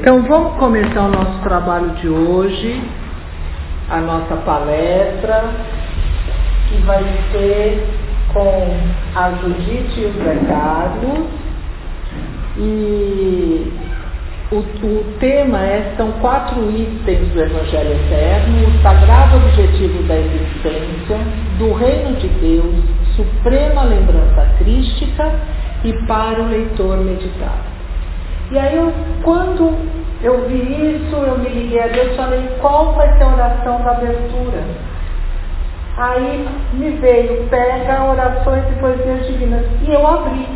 Então vamos começar o nosso trabalho de hoje, a nossa palestra, que vai ser com a Judite e o Zé Carlos. E o tema são 4 itens do Evangelho Eterno: o sagrado objetivo da existência, do reino de Deus, suprema lembrança crística e para o leitor meditar. E aí, quando eu vi isso, eu me liguei a Deus e falei: qual vai ser a oração da abertura? Aí me veio: pega orações e poesias divinas. E eu abri.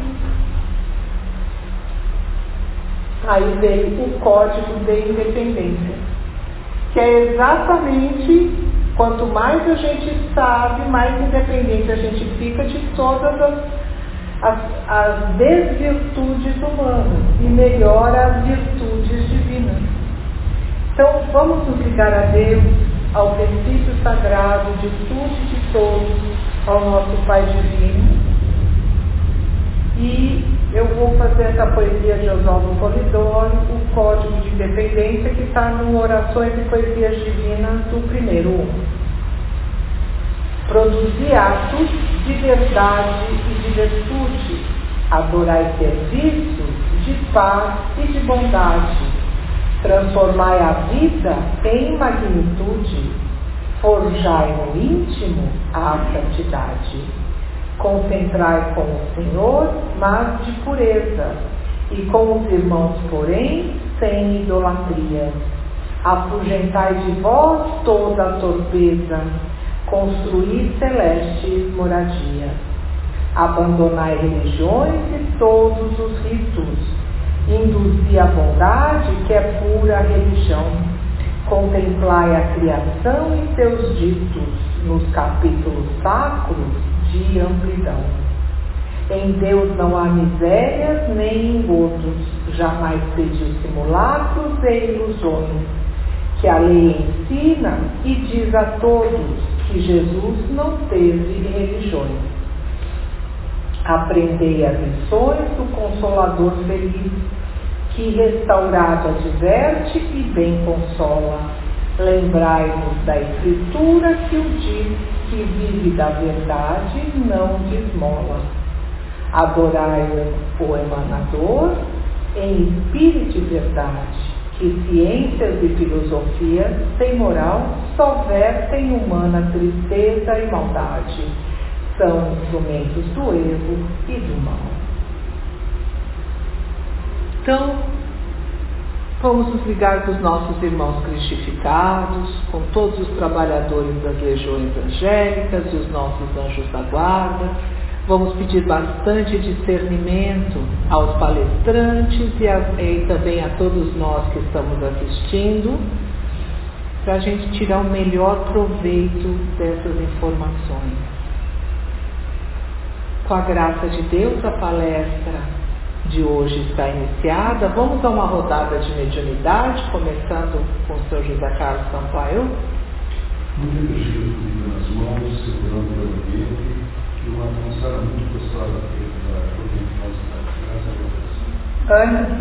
Aí veio o Código de Independência, que é exatamente, quanto mais a gente sabe, mais independente a gente fica de todas as desvirtudes humanas e melhora as virtudes divinas. Então vamos nos ligar a Deus, ao princípio sagrado de tudo e de todos, ao nosso Pai Divino. E eu vou fazer essa poesia de Oswaldo Polidoro, o Código de Independência, que está no Orações e Poesias Divinas do primeiro 1. Produzir atos de verdade e de virtude, adorai serviços de paz e de bondade, transformai a vida em magnitude, forjai no íntimo a santidade, concentrai com o Senhor, mas de pureza, e com os irmãos, porém, sem idolatria. Afugentai de vós toda a torpeza, construir celestes moradias. Abandonai religiões e todos os ritos, induzi a bondade que é pura religião. Contemplai a criação e seus ditos nos capítulos sacros de amplidão. Em Deus não há misérias nem engodos, jamais pediu simulacros e ilusões, que a lei ensina e diz a todos que Jesus não teve religiões. Aprendei as lições do Consolador feliz, que restaurado adverte e bem consola. Lembrai-vos da Escritura que o diz, que vive da verdade e não de esmola. Adorai o emanador em espírito e verdade, que ciências e filosofias sem moral só vertem humana tristeza e maldade, são instrumentos do erro e do mal. Então, vamos nos ligar com os nossos irmãos cristificados, com todos os trabalhadores das legiões angélicas e os nossos anjos da guarda. Vamos pedir bastante discernimento aos palestrantes e também a todos nós que estamos assistindo, para a gente tirar o melhor proveito dessas informações. Com a graça de Deus, a palestra de hoje está iniciada. Vamos a uma rodada de mediunidade, começando com o Sr. José Carlos Sampaio. Muito energia nas mãos, segurando o ambiente, e uma atmosfera muito gostosa aqui da nossa graça a Deus. Ana?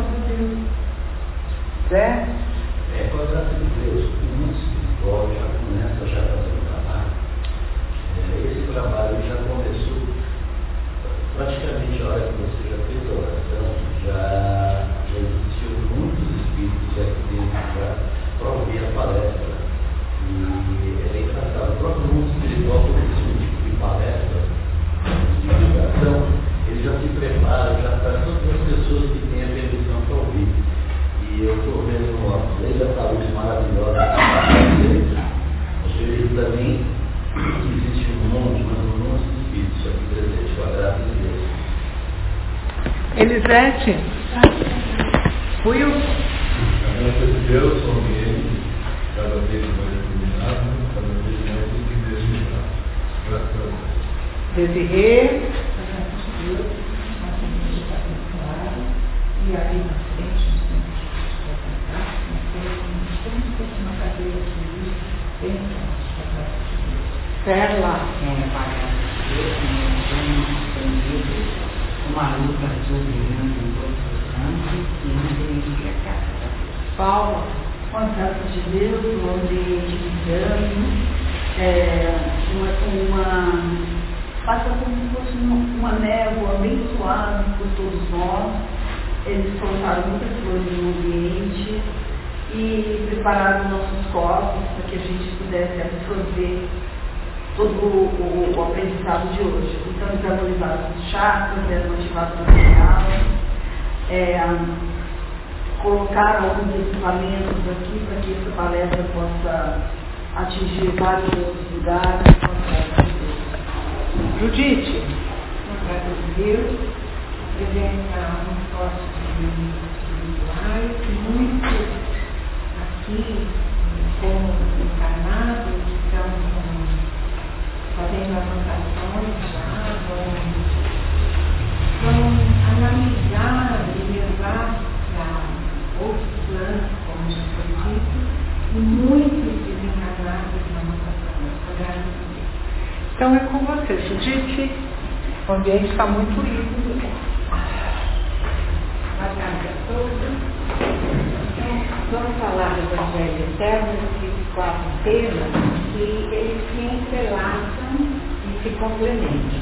Zé? Com a graça de Deus, o mundo espiritual já começa a fazer um trabalho. Esse trabalho já começou praticamente a hora que você já fez a oração, já existiu muitos espíritos aqui dentro para ouvir a palestra. E é engraçado, o próprio mundo espiritual, por esse tipo de palestra, de divulgação, ele já se prepara, já para todas as pessoas que têm a permissão para ouvir. E eu estou vendo uma lei da saúde maravilhosa eu vejo também que existe um monte, mas um monte de espíritos aqui presentes, com a graça de Deus. Elisete? Will? A graça de Deus, o ambiente, cada vez mais iluminado, cada vez mais identificado. Graças a Deus. Desirê? E aí na frente, no centro de apresentar, nós temos uma cadeira de luz bem forte para a graça de Deus. Perla? Para a graça de Deus, uma luz azul brilhando em todos os cantos e uma energia clara. Paulo, contato de Deus, o ambiente brilhante, passa como se fosse uma névoa bem suave por todos nós. Eles colocaram muitas flores no ambiente e prepararam nossos corpos para que a gente pudesse absorver todo o aprendizado de hoje. Então, eles harmonizaram os chakras, ativaram a material, colocaram alguns equipamentos aqui para que essa palestra possa atingir vários outros lugares. Judite. Graças a Deus, apresenta uns corpos espirituais, muitos aqui, como encarnados, que estão fazendo anotações já, vão analisar e levar para outros planos, como já foi dito, e muitos desencarnados na nossa família. Graças a Deus. Então é com você, Judite. O ambiente está muito lindo. Boa tarde a todos. Então, vamos falar do Evangelho Eterno, esses 4 temas, que eles se entrelaçam e se complementam.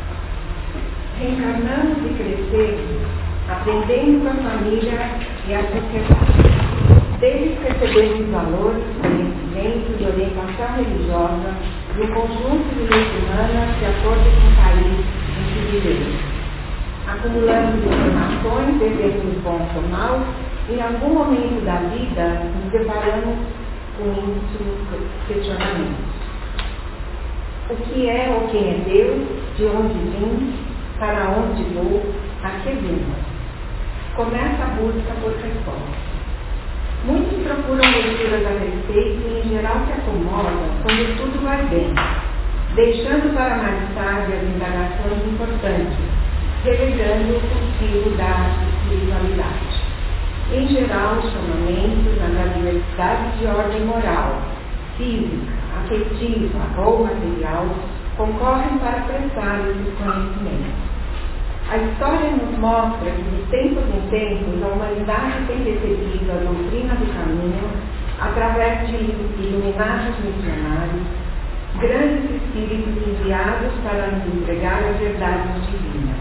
Reencarnamos e crescemos, aprendendo com a família e a sociedade. Deles recebemos valores, conhecimentos e orientação religiosa do conjunto de leis humanas de acordo com o país em que vivemos. Acumulamos informações, devemos bons ou maus, e em algum momento da vida nos deparamos com muitos questionamentos. O que é ou quem é Deus? De onde vim? Para onde vou? A que vimos? Começa a busca por respostas. Muitos procuram leituras a respeito e, em geral, se acomodam quando tudo vai bem, deixando para mais tarde as indagações importantes, relegando o cultivo da espiritualidade. Em geral, os chamamentos nas adversidades de ordem moral, física, afetiva ou material concorrem para prestar esses conhecimentos. A história nos mostra que, de tempos em tempos, a humanidade tem recebido a doutrina do caminho através de iluminados missionários, grandes espíritos enviados para nos entregar as verdades divinas.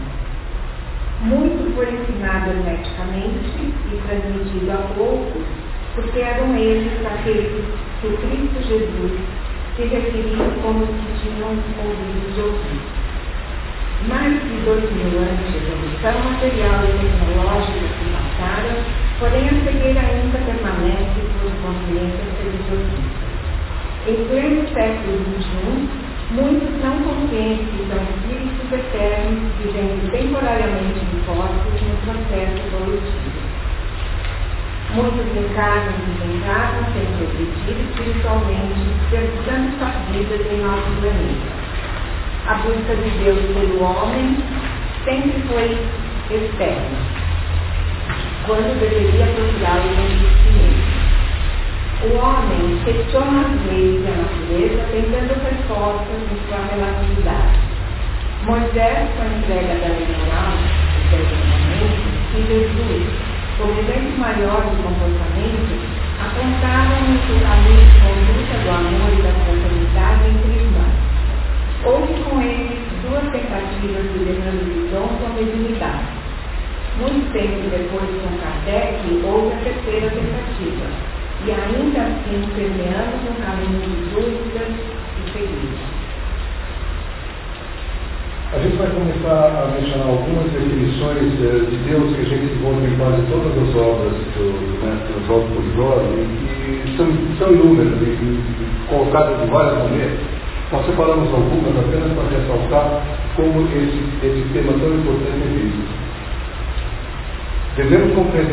Muito foi ensinado hermeticamente e transmitido a poucos, porque eram eles aqueles que o Cristo Jesus se referiu como os que tinham ouvidos de ouvir. Mais de 2.000 anos de evolução material e tecnológica se passaram, porém a cegueira ainda permanece por consciências religiosistas. Em pleno século XXI, muitos não conscientes que são espíritos eternos vivendo temporariamente em corpos no processo evolutivo. Muitos encarnam e desencarnam sem refletir espiritualmente, perguntando suas vidas em nosso planeta. A busca de Deus pelo homem sempre foi externa, quando deveria procurá-lo no si. O homem questiona as leis da natureza, tentando respostas em sua relatividade. Moisés, com a entrega da lei moral, do Testamento, e Jesus, como exemplo maior de comportamento, apontaram o caminho de conduta do amor e da fraternidade entre irmãos. Houve com eles 2 tentativas de demolição com a mediunidade. Muito tempo depois, com Kardec, houve a 3ª tentativa, e ainda assim permeamos um caminho de dúvidas e seguidas. A gente vai começar a mencionar algumas definições de Deus que a gente encontra em quase todas as obras do mestre Oswaldo Polidoro, e que são inúmeras e colocadas de várias maneiras. Nós separamos algumas apenas para ressaltar como esse tema tão importante é visto. Devemos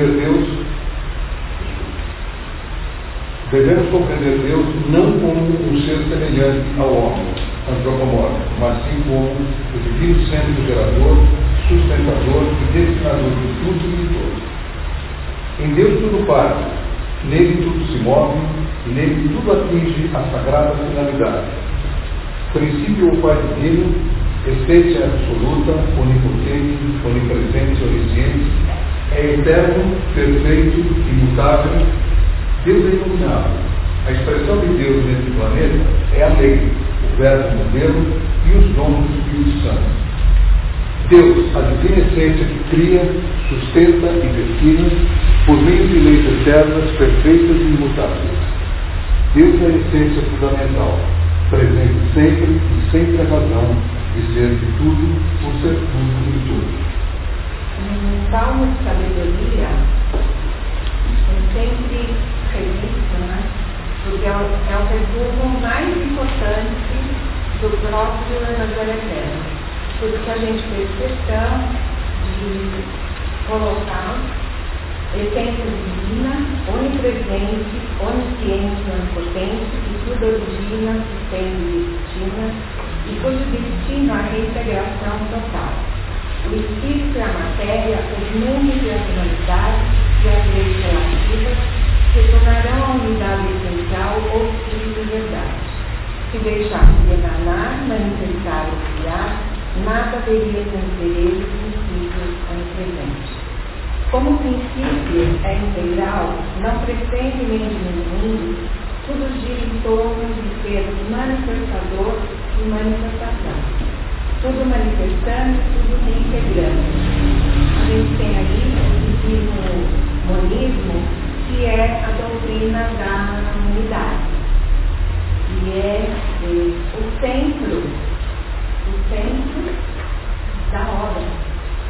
compreender Deus não como um ser semelhante ao homem, antropomórfico, mas sim como o divino centro gerador, sustentador e destinador de tudo e de todos. Em Deus tudo para, nele tudo se move e nele tudo atinge a sagrada finalidade. Princípio o Pai Divino, essência absoluta, onipotente, onipresente, onisciente, É eterno, perfeito, imutável. Deus é inominável. A expressão de Deus nesse planeta é a lei, o verbo modelo e os dons do Espírito Santo. Deus, a divina essência que cria, sustenta e destina por meio de leis eternas, perfeitas e imutáveis. Deus é a essência fundamental, presente sempre e sempre a razão de ser de tudo, por ser tudo e tudo. No Salmo de Sabedoria, é sempre revisto, né? Porque é o resumo mais importante do próprio Evangelho Eterno. Tudo que a gente fez questão de colocar essência divina, onipresente, onisciente, onipotente, que tudo origina, sustenta e destina, e cujo destino é a reintegração total. O espírito e a matéria, os mundos e as humanidades e as leis relativas retornarão à unidade essencial ou espírito de verdade. Se deixasse de emanar, manifestar ou criar, nada haveria entre eles princípio onipresente. Como o princípio é integral, não pretende nem diminuindo, tudo gira em torno de ser manifestador e manifestação. Tudo manifestando, tudo reintegrando. A gente tem aí o divino monismo, que é a doutrina da unidade. E é o centro da obra.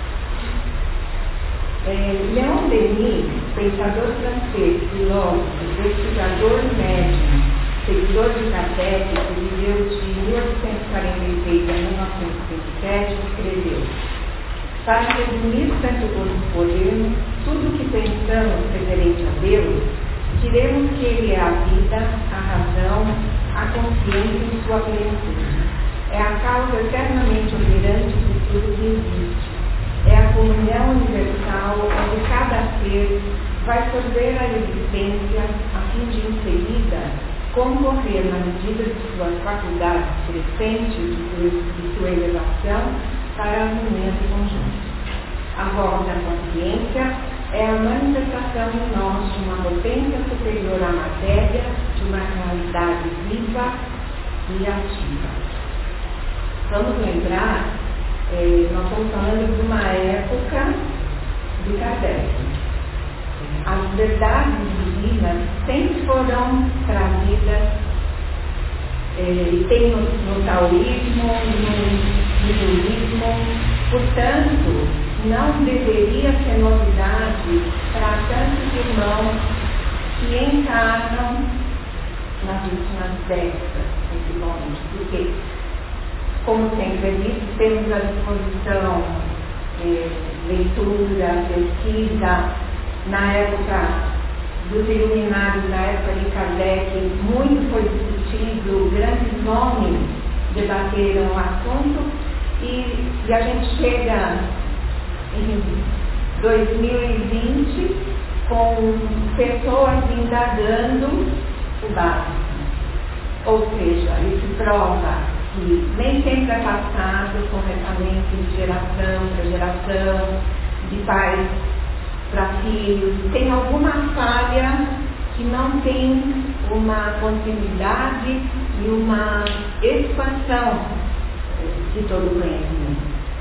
Leon Denis, pensador francês, filósofo, pesquisador médico, seguidor de Kardec, que viveu de 1846 a 1927, escreveu: para resumir tanto quanto podemos, tudo que pensamos referente a Deus, diremos que Ele é a vida, a razão, a consciência e sua plenitude. É a causa eternamente operante de tudo que existe. É a comunhão universal onde cada ser vai sorver a existência a fim de, em seguida, concorrer na medida de suas faculdades crescentes de sua elevação para a harmonia do conjunto. A voz da consciência é a manifestação em nós de uma potência superior à matéria, de uma realidade viva e ativa. Vamos lembrar, nós estamos falando de uma época de Kardec. As verdades divinas sempre foram trazidas, tem no taoísmo, no hinduísmo, portanto, não deveria ser novidade para tantos irmãos que encarnam nas últimas décadas, principalmente, porque, como sempre disse, temos à disposição leitura, pesquisa. Na época dos iluminados, na época de Kardec, muito foi discutido, grandes nomes debateram o assunto e a gente chega em 2020 com pessoas indagando o básico. Ou seja, isso prova que nem sempre é passado corretamente de geração para geração, de pais para filhos. Tem alguma falha que não tem uma continuidade e uma expansão de todo o conhecimento.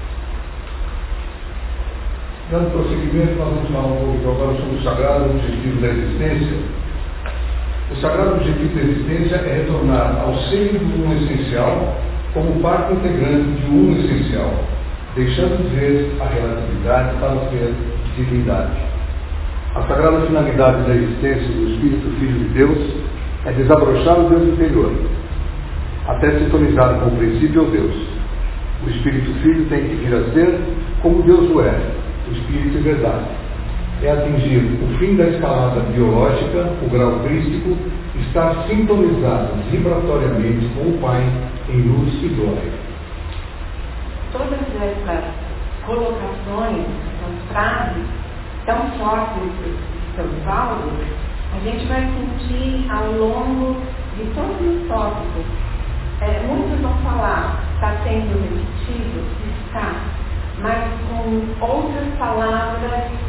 Dando prosseguimento, nós vamos falar um pouco agora sobre o sagrado objetivo da existência. O sagrado objetivo da existência é retornar ao seio do Uno essencial como parte integrante de um Uno essencial, deixando de ver a relatividade para ser divindade. A sagrada finalidade da existência do Espírito Filho de Deus é desabrochar o Deus interior, até sintonizar com o princípio ao Deus. O Espírito Filho tem que vir a ser como Deus o é, o Espírito e verdade. É atingir o fim da escalada biológica, o grau crístico, estar sintonizado vibratoriamente com o Pai em luz e glória. Todas essas colocações, essas frases tão fortes de São Paulo, a gente vai sentir ao longo de todos os tópicos. Muitos vão falar, está sendo repetido, está, mas com outras palavras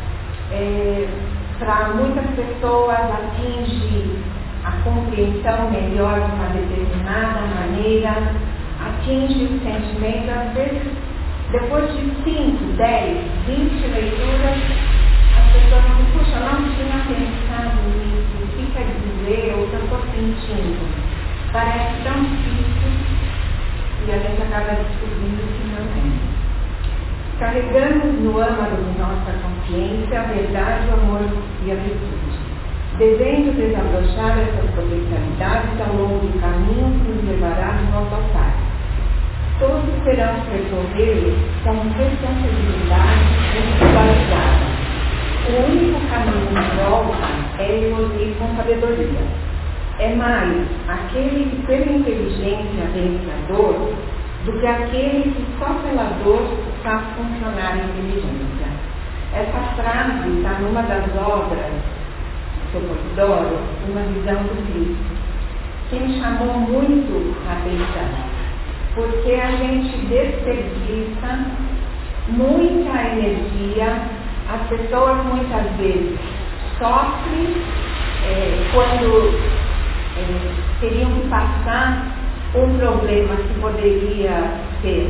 para muitas pessoas atinge a compreensão melhor de uma determinada maneira, atinge o sentimento, às vezes, depois de 5, 10, 20 leituras, as pessoas dizem, puxa, não tinha pensado nisso, o que quer dizer, o que eu estou sentindo? Parece tão difícil e a gente acaba descobrindo que não é. Carregamos no âmago de nossa consciência a verdade, o amor e a virtude. Devendo desabrochar essas potencialidades ao longo do caminho que nos levará de volta ao Pai. Todos terão que percorrê-lo com responsabilidade individualizada. O único caminho de volta é evoluir com sabedoria. É mais aquele que pela inteligência vence a dor do que aquele que só pela dor faz funcionar a inteligência. Essa frase está numa das obras que eu considero uma visão do Cristo, que me chamou muito a atenção, porque a gente desperdiça muita energia, as pessoas muitas vezes sofrem quando teriam que passar um problema que poderia ser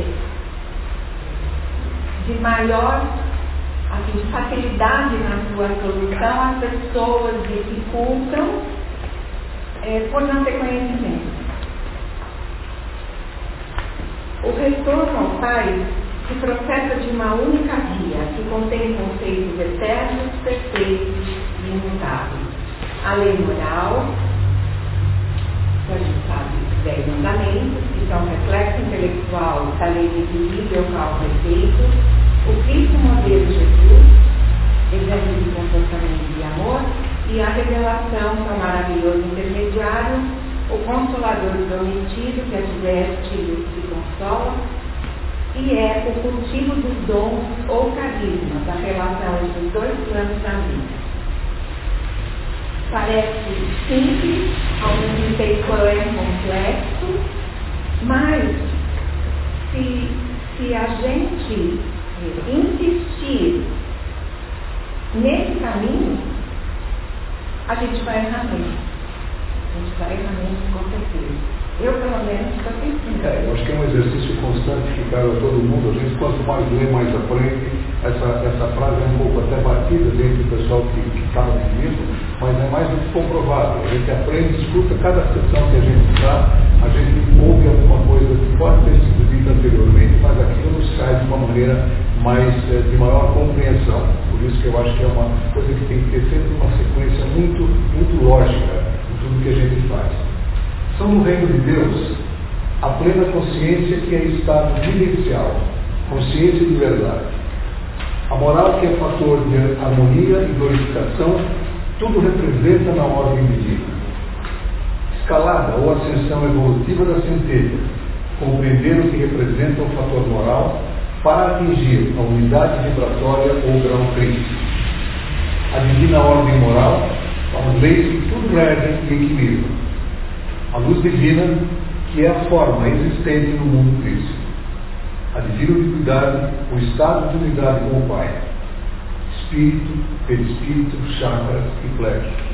de maior de facilidade na sua solução, as pessoas dificultam por não ter conhecimento. O retorno ao Pai se processa de uma única via, que contém conceitos eternos, perfeitos e imutáveis. A lei moral, que a gente sabe, 10 mandamentos, que são reflexo intelectual da lei de equilíbrio, causa e efeito. O Cristo modelo Jesus, exemplo de comportamento e amor, e a revelação, que é o maravilhoso intermediário, o consolador prometido, que adverte e que consola, e é o cultivo dos dons ou carismas, a relação entre os dois planos da vida. Parece simples, ao mesmo tempo é complexo, mas se a gente insistir nesse caminho, a gente vai errar mesmo. A gente vai errar mesmo, com certeza. Eu, pelo menos, estou pensando. Eu acho que é um exercício constante que cabe a todo mundo. A gente, quanto mais lê, mais aprende. Essa frase é um pouco até batida dentro do pessoal que está no comigo, mas é mais do que comprovado. A gente aprende, escuta cada sessão que a gente está, a gente ouve alguma coisa que pode ter sido dita anteriormente, mas aquilo nos sai de uma maneira de maior compreensão. Por isso que eu acho que é uma coisa que tem que ter sempre uma sequência muito, muito lógica em tudo que a gente faz. São no reino de Deus a plena consciência que é estado vivencial, consciência de verdade. A moral que é fator de harmonia e glorificação, tudo representa na ordem divina. Escalada ou ascensão evolutiva da centelha, compreender o que representa o fator moral para atingir a unidade vibratória ou grau crítico. A divina ordem moral, as leis que tudo regem e equilibram. A luz divina, que é a forma existente no mundo físico. A divina ubiquidade, o estado de unidade com o Pai. Espírito, perispírito, chakras e plexos.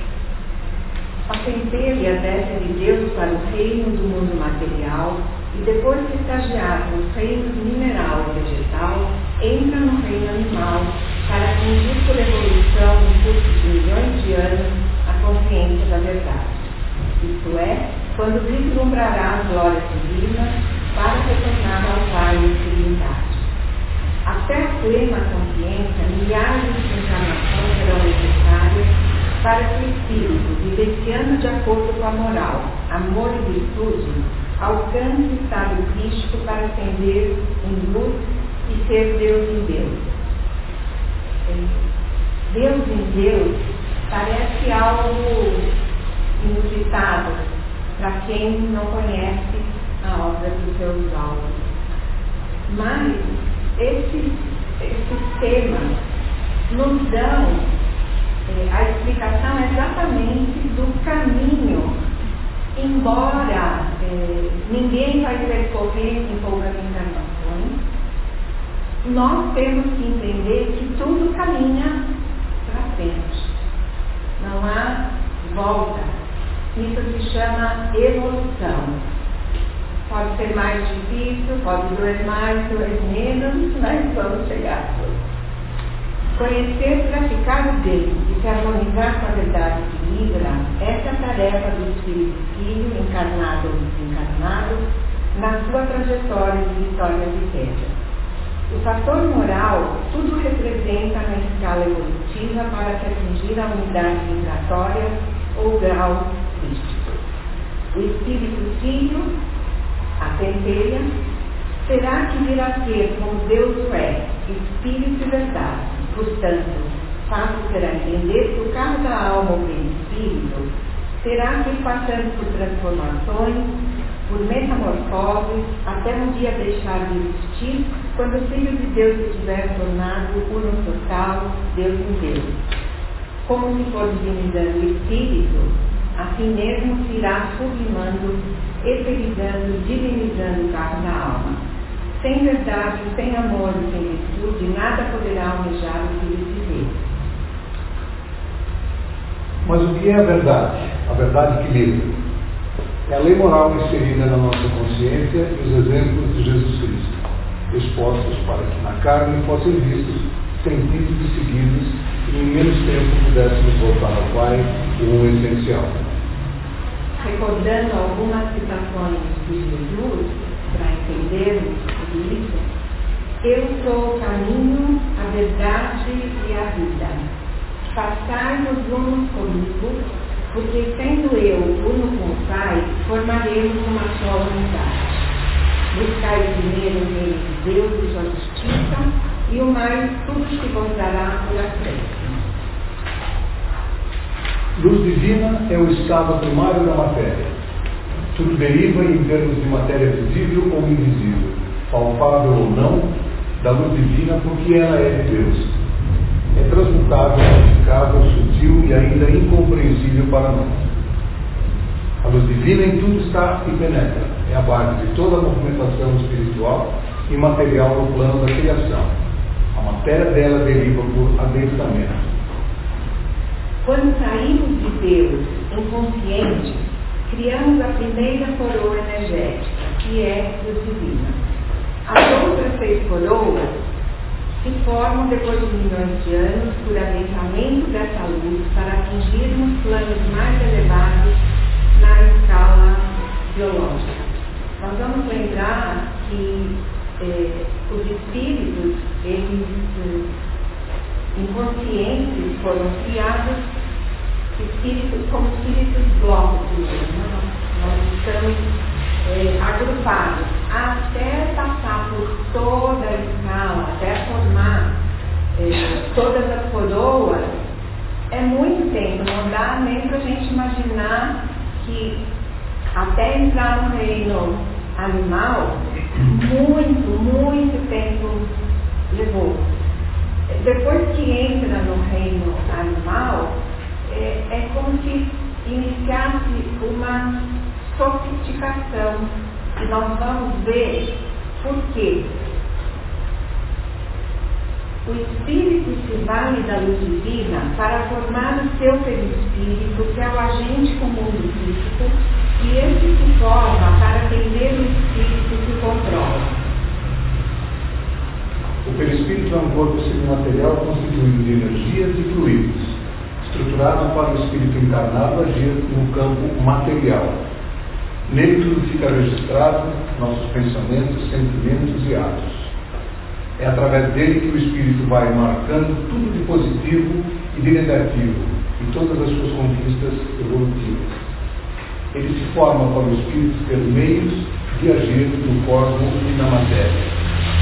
A centelha desce de Deus para o reino do mundo material e depois de estagiar nos reinos mineral e vegetal, entra no reino animal para atingir por evolução no curso de milhões de anos a consciência da verdade. Isto é, quando vislumbrará as glórias divinas para retornar ao Pai em divindade. Até a plena consciência, milhares de encarnações serão necessárias para que o espírito, vivenciando de acordo com a moral, amor e virtude, alcance o estado crístico para ascender em luz e ser Deus em Deus. Deus em Deus parece algo inusitado para quem não conhece a obra dos seus autos. Mas esses temas nos dão a explicação exatamente do caminho, embora ninguém vai percorrer em poucas encarnações, nós temos que entender que tudo caminha para Isso se chama evolução. Pode ser mais difícil, pode doer mais, doer menos, mas vamos chegar. Conhecer, praticar o bem e se harmonizar com a verdade que livra, essa é a tarefa do Espírito Filho, encarnado ou desencarnado, na sua trajetória de vitória de terra. O fator moral, tudo representa na escala evolutiva para se atingir a unidade vibratória ou grau crístico. O Espírito Filho, a centelha, será que virá a ser como Deus é, Espírito e verdade. Portanto, fácil será entender que o carro da alma ou perispírito será que, passando por transformações, por metamorfoses, até um dia deixar de existir, quando o Filho de Deus estiver tornado uno total, Deus em Deus. Como se for divinizando o Espírito, assim mesmo se irá sublimando, eterizando, divinizando o carro da alma. Sem verdade, sem amor e sem virtude, nada poderá almejar o que lhe se vê. Mas o que é a verdade? A verdade que livra. É a lei moral inserida na nossa consciência e os exemplos de Jesus Cristo, expostos para que na carne fossem vistos, sentidos e seguidos, e em menos tempo pudéssemos voltar ao Pai, o essencial. Recordando algumas citações de Jesus, para entendermos tudo isso, eu sou o caminho, a verdade e a vida. Passai-vos unos comigo, porque sendo eu uno com o Pai, formaremos uma só unidade. Buscai primeiro o reino de Deus e sua justiça, e o mais tudo se vos dará por acréscimo. Luz divina é o estado primário da matéria. Tudo deriva em termos de matéria visível ou invisível, palpável ou não, da luz divina porque ela é de Deus. É transmutável, modificável, sutil e ainda incompreensível para nós. A luz divina em tudo está e penetra. É a base de toda a movimentação espiritual e material no plano da criação. A matéria dela deriva por adensamento. Quando saímos de Deus inconscientes, criamos a primeira coroa energética, que é luz divina. As outras 6 coroas se formam depois de milhões de anos por adensamento dessa luz para atingirmos planos mais elevados na escala biológica. Nós vamos lembrar que os espíritos, eles inconscientes, foram criados como espíritos blocos. Nós estamos agrupados até passar por toda a escala, até formar todas as coroas. É muito tempo, não dá nem para a gente imaginar que até entrar no reino animal, muito tempo levou. Depois que entra no reino animal, é como se iniciasse uma sofisticação, que nós vamos ver por quê. O espírito se vale da luz divina para formar o seu perispírito, que é o agente comum do físico, e esse se forma para atender o espírito que controla. O perispírito é um corpo semimaterial constituído de energias e fluidos, estruturado para o espírito encarnado agir no campo material. Nele tudo fica registrado, nossos pensamentos, sentimentos e atos. É através dele que o espírito vai marcando tudo de positivo e de negativo em todas as suas conquistas evolutivas. Ele se forma para o espírito ter meios de agir no corpo e na matéria.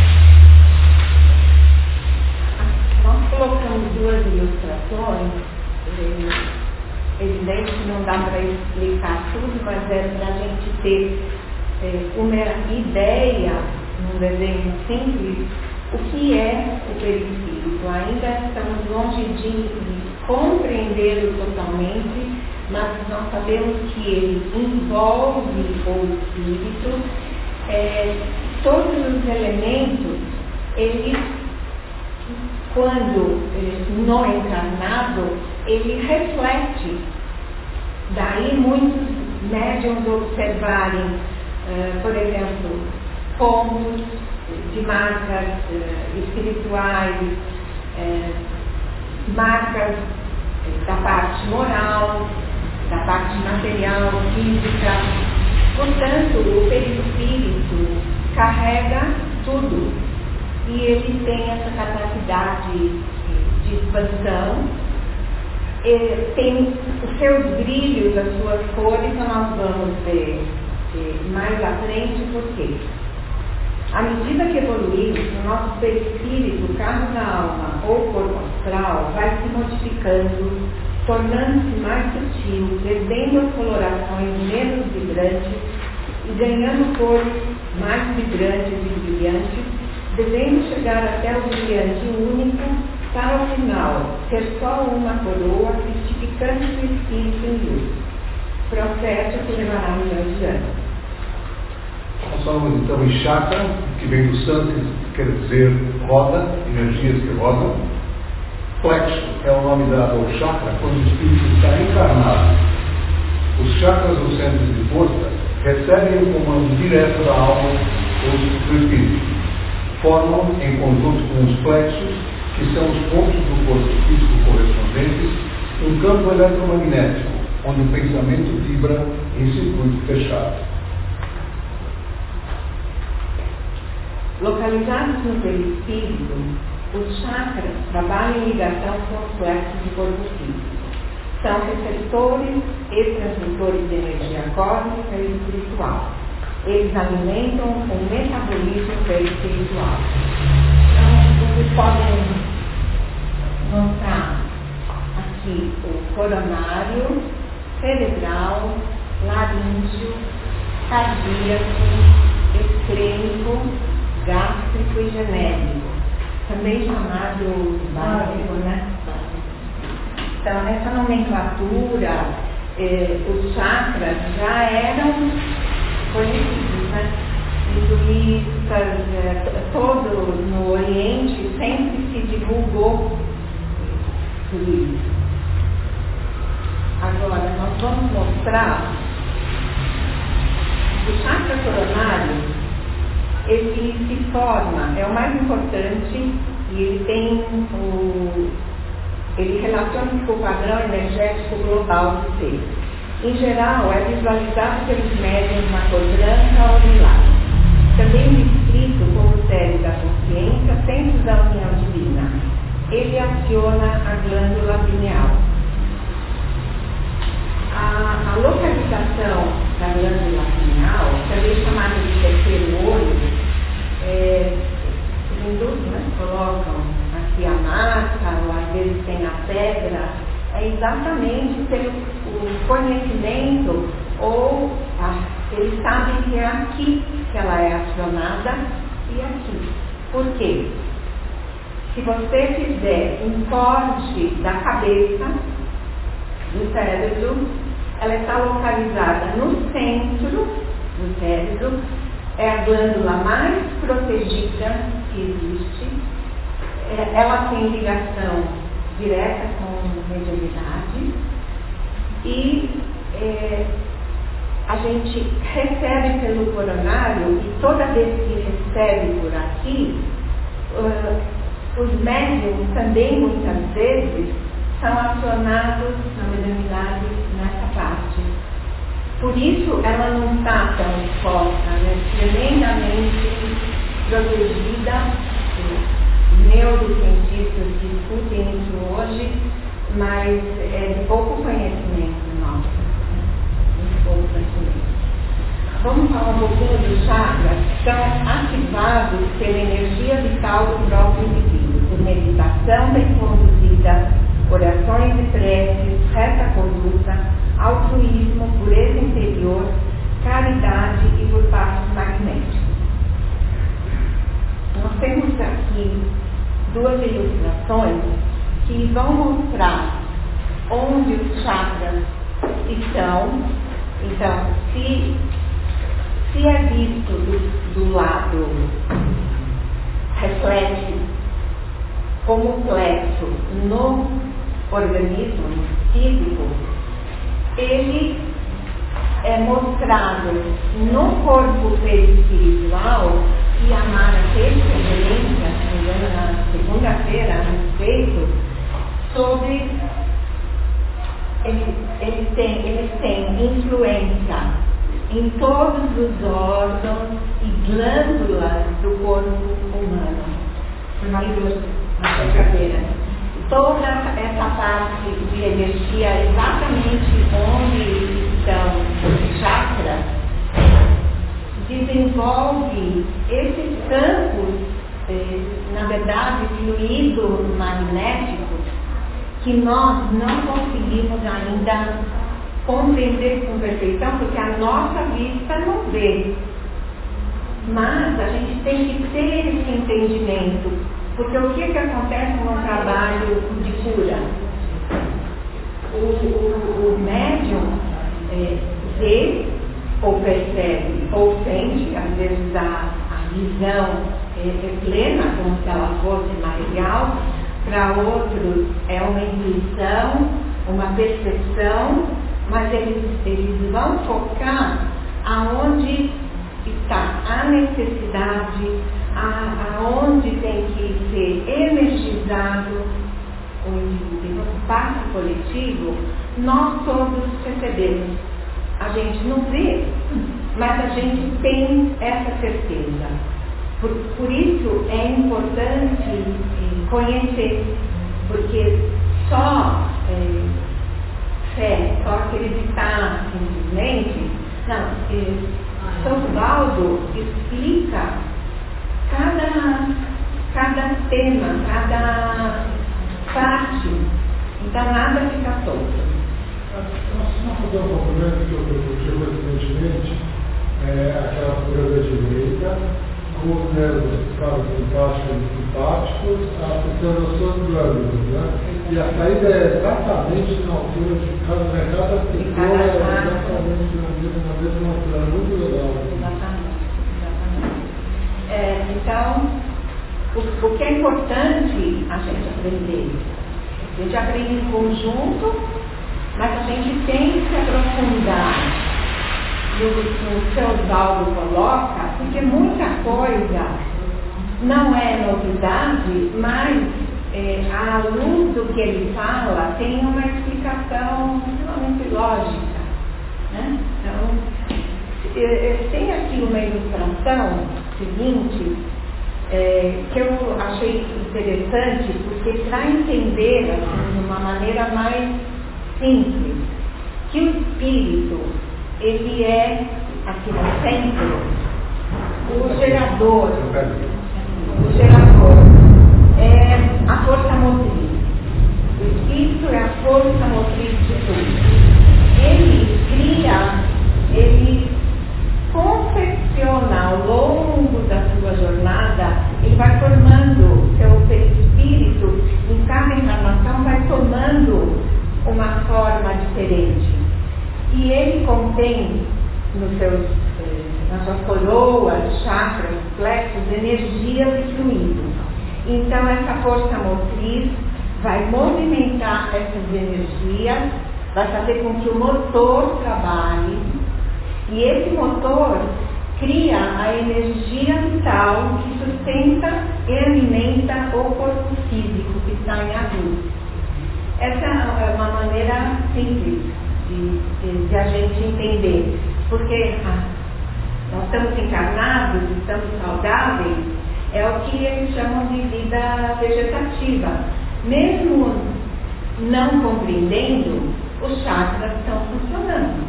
Nós colocamos 2 ilustrações, evidente que não dá para explicar tudo, mas é para a gente ter uma ideia, num desenho simples, o que é o perispírito. Ainda estamos longe de compreendê-lo totalmente, mas nós sabemos que ele envolve o espírito, todos os elementos, ele, quando no encarnado, ele reflete Daí muitos médiums observarem, por exemplo, pontos de marcas espirituais, marcas da parte moral, da parte material, física. Portanto, o perispírito carrega tudo e ele tem essa capacidade de expansão, tem os seus brilhos, as suas cores, nós vamos ver mais à frente, porque à medida que evoluímos, o nosso perispírito, carro da alma ou corpo astral, vai se modificando, tornando-se mais sutil, perdendo as colorações menos vibrantes e ganhando cores mais vibrantes e brilhantes, devendo chegar até o brilhante único, para ao final ser só uma coroa, testificando o espírito em luz. Processo que levará milhões de anos. Nós falamos então em chakra, que vem do sânscrito, quer dizer roda, energias que rodam. Plexo é o nome dado ao chakra quando o espírito está encarnado. Os chakras ou centros de força recebem o comando direto da alma ou do espírito. Formam, em conjunto com os plexos, que são os pontos do corpo físico correspondentes, um campo eletromagnético, onde o pensamento vibra em circuito fechado. Localizados no perispírito, os chakras trabalham em ligação com os plexos do corpo físico. São receptores e transmissores de energia cósmica e espiritual. Eles alimentam o metabolismo espiritual. Então, vocês podem mostrar aqui o coronário, cerebral, laríngeo, cardíaco, esclênico, gástrico e genérico, também chamado básico, né? Então, essa nomenclatura, os chakras já eram conhecidos, né? Hinduístas, todo no Oriente sempre se divulgou tudo isso. Agora, nós vamos mostrar o chakra coronário. Ele se forma, é o mais importante, e ele tem ele relaciona-se com o padrão energético global do ser. Em geral, é visualizado pelos médiuns na cor branca ou lilás. Também descrito como série da consciência, centro da união divina. Ele aciona a glândula pineal. A localização da glândula pineal, também chamada de terceiro olho, os hindus, né, colocam aqui a marca, ou às vezes tem a pedra, é exatamente pelo conhecimento, ou eles sabem que é aqui que ela é acionada e aqui. Por quê? Se você fizer um corte da cabeça, do cérebro, ela está localizada no centro do cérebro, é a glândula mais protegida que existe, ela tem ligação direta com mediunidade e a gente recebe pelo coronário e toda vez que recebe por aqui, os médiums também muitas vezes são acionados na mediunidade nessa parte. Por isso, ela não está tão exposta, né? Tremendamente protegida. Os neurocientistas discutem isso hoje, mas é de pouco conhecimento nosso. Muito pouco conhecimento. Vamos falar um pouquinho dos chakras que são ativados pela energia vital do próprio indivíduo, por meditação bem conduzida, orações e preces, reta conduta, altruísmo, pureza interior, caridade e por passos magnéticos. Nós temos aqui duas ilustrações que vão mostrar onde os chakras estão. Então, se é visto do lado, reflete como plexo no organismo físico, ele é mostrado no corpo perispiritual, e a Mara fez referência, se não me engano, na segunda-feira, a respeito, sobre eles têm influência em todos os órgãos e glândulas do corpo humano. Na segunda-feira. Toda essa parte de energia, exatamente onde estão os chakras, desenvolve esses campos, na verdade, fluidos magnéticos, que nós não conseguimos ainda compreender com perfeição, porque a nossa vista não vê. Mas a gente tem que ter esse entendimento, porque o que acontece no trabalho de cura? O médium vê, ou percebe, ou sente, às vezes a visão é plena, como se ela fosse material. Para outros é uma intuição, uma percepção, mas eles vão focar aonde está a necessidade, aonde tem que ser energizado o indivíduo. No passo coletivo, nós todos recebemos. A gente não vê, mas a gente tem essa certeza. Por isso é importante conhecer, porque só fé, só acreditar simplesmente, não. São Valdo explica cada tema, cada parte, então nada fica solto. Uma complemento que eu chegou recentemente, aquela cura da direita, com os nervos parasimpáticos e simpáticos, afetando as suas glândulas, né? E a saída é exatamente na altura de cada pessoa, exatamente na mesma altura, muito legal. Exatamente. Então, o que é importante a gente aprender? A gente aprende em conjunto, mas a gente tem que se aprofundar no que o seu Osvaldo coloca, porque muita coisa não é novidade, mas à luz do que ele fala, tem uma explicação extremamente lógica, né? Então, tem aqui uma ilustração seguinte, que eu achei interessante, porque para entender assim, de uma maneira mais simples, que o espírito, ele é, aqui no centro, o gerador. O gerador é a força motriz. O espírito é a força motriz de tudo. Ele cria, ele confecciona ao longo da sua jornada, ele vai formando, seu perispírito, em cada encarnação, vai tomando uma forma diferente. E ele contém nas suas coroas, chakras, plexos, energias e fluidos. Então essa força motriz vai movimentar essas energias, vai fazer com que o motor trabalhe, e esse motor cria a energia vital que sustenta e alimenta o corpo físico que está em ajuste. Essa é uma maneira simples de a gente entender, porque nós estamos encarnados, estamos saudáveis, é o que eles chamam de vida vegetativa. Mesmo não compreendendo, os chakras estão funcionando.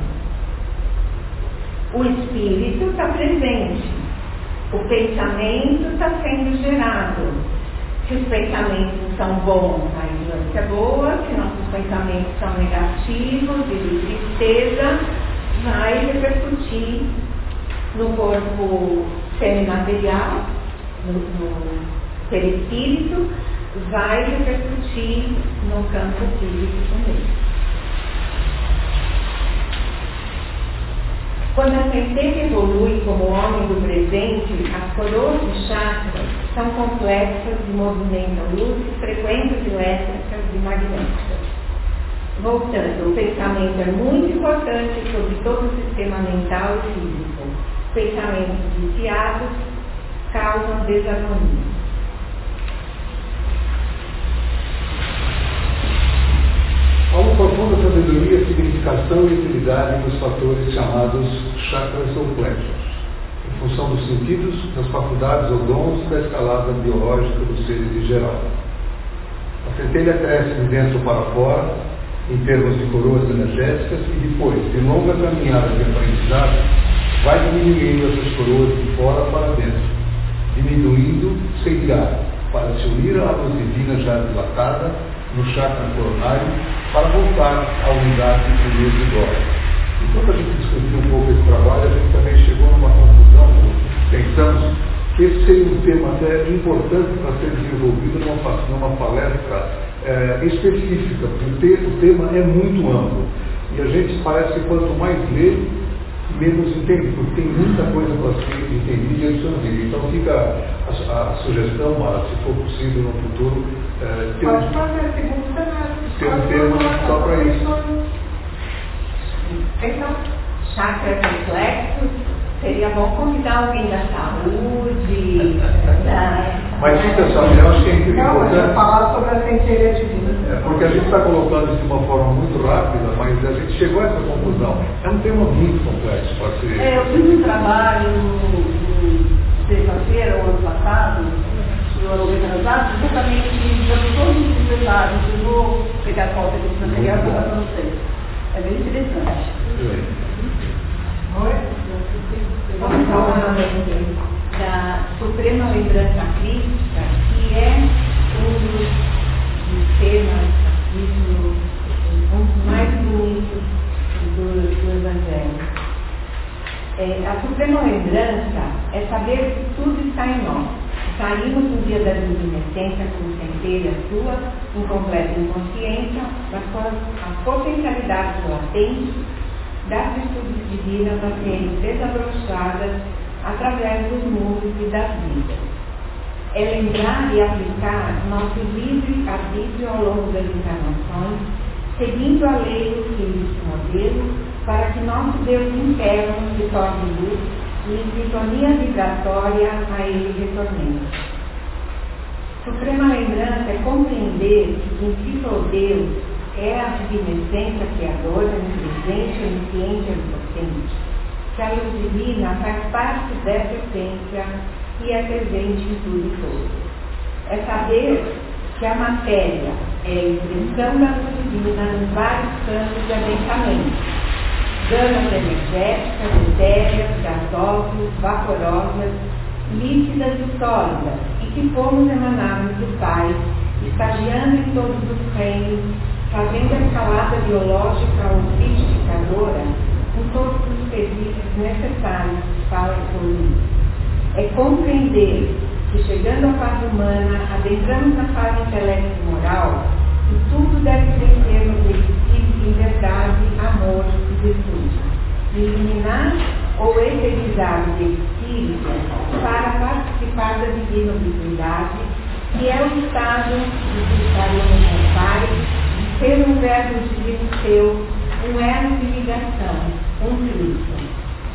O espírito está presente, o pensamento está sendo gerado. Se os pensamentos são bons, a influência é boa. Se nossos pensamentos são negativos, de tristeza, vai repercutir no corpo semimaterial, no perispírito, vai repercutir no campo físico também. Quando a centelha evolui como homem do presente, as coroas de chakras são complexas e movimentam luzes, frequências elétricas e magnéticas. Voltando, o pensamento é muito importante sobre todo o sistema mental e físico. Pensamentos viciados causam desarmonia. Há uma profunda sabedoria, significação e utilidade nos fatores chamados chakras ou plexos, em função dos sentidos, das faculdades ou dons da escalada biológica dos seres em geral. A centelha cresce de dentro para fora, em termos de coroas energéticas, e depois, de longa caminhada de aprendizado, vai diminuindo essas coroas de fora para dentro, diminuindo sem guiar, para se unir à luz divina já dilatada no chakra coronário, para voltar à unidade de luz e glória. E quando a gente discutiu um pouco esse trabalho, a gente também chegou numa conclusão, pensamos que esse seria um tema até importante para ser desenvolvido numa palestra específica, porque o tema é muito amplo. E a gente parece que quanto mais lê, menos entende, porque tem muita coisa para ser entendida e absorvida. Então fica a sugestão, Mara, se for possível no futuro, ter um tema só para isso. Então, chakras complexos, seria bom convidar alguém da saúde, Mas fica só, eu acho que é importante falar sobre a centelha divina. Porque a gente está colocando isso de uma forma muito rápida, mas a gente chegou a essa conclusão. É um tema muito complexo, pode ser. Eu fiz um trabalho sexta-feira, o ano passado, no ano retrasado, justamente dando todos os detalhes. Eu vou pegar a foto desse material e passar para vocês. É bem interessante. Vamos falar da Suprema Lembrança Crística, que é um dos temas, um dos mais bonitos do Evangelho. A Suprema Lembrança é saber que tudo está em nós. Saímos no dia da luminescência como centelha sua, em completa inconsciência, as potencialidades latentes das virtudes divinas a serem desabrochadas através dos mundos e das vidas. É lembrar e aplicar nosso livre arbítrio ao longo das encarnações, seguindo a lei do físico modelo, para que nosso Deus interno se torne luz e em sintonia vibratória a ele retornemos. Suprema lembrança é compreender que o princípio Deus é a divina essência criadora, inteligente, onisciente e onipotente, que a luz divina faz parte dessa essência e é presente em tudo e todos. É saber que a matéria é a expressão da luz divina em vários campos de adensamento, gamas energéticas, etéreas, gasosas, vaporosas, líquidas e sólidas, e que fomos emanados do Pai, estagiando em todos os reinos, fazendo a escalada biológica ou psiquificadora com todos os serviços necessários para evoluir. É compreender que, chegando à fase humana, adentramos na fase intelecto e moral, e tudo deve ser nos espírito em verdade, amor e virtude. Iluminar ou eternizar o espírito para participar da divina oportunidade, que é o estado de que estaremos com o Pai, de ser um verbo divino seu, um elo de ligação, um Cristo.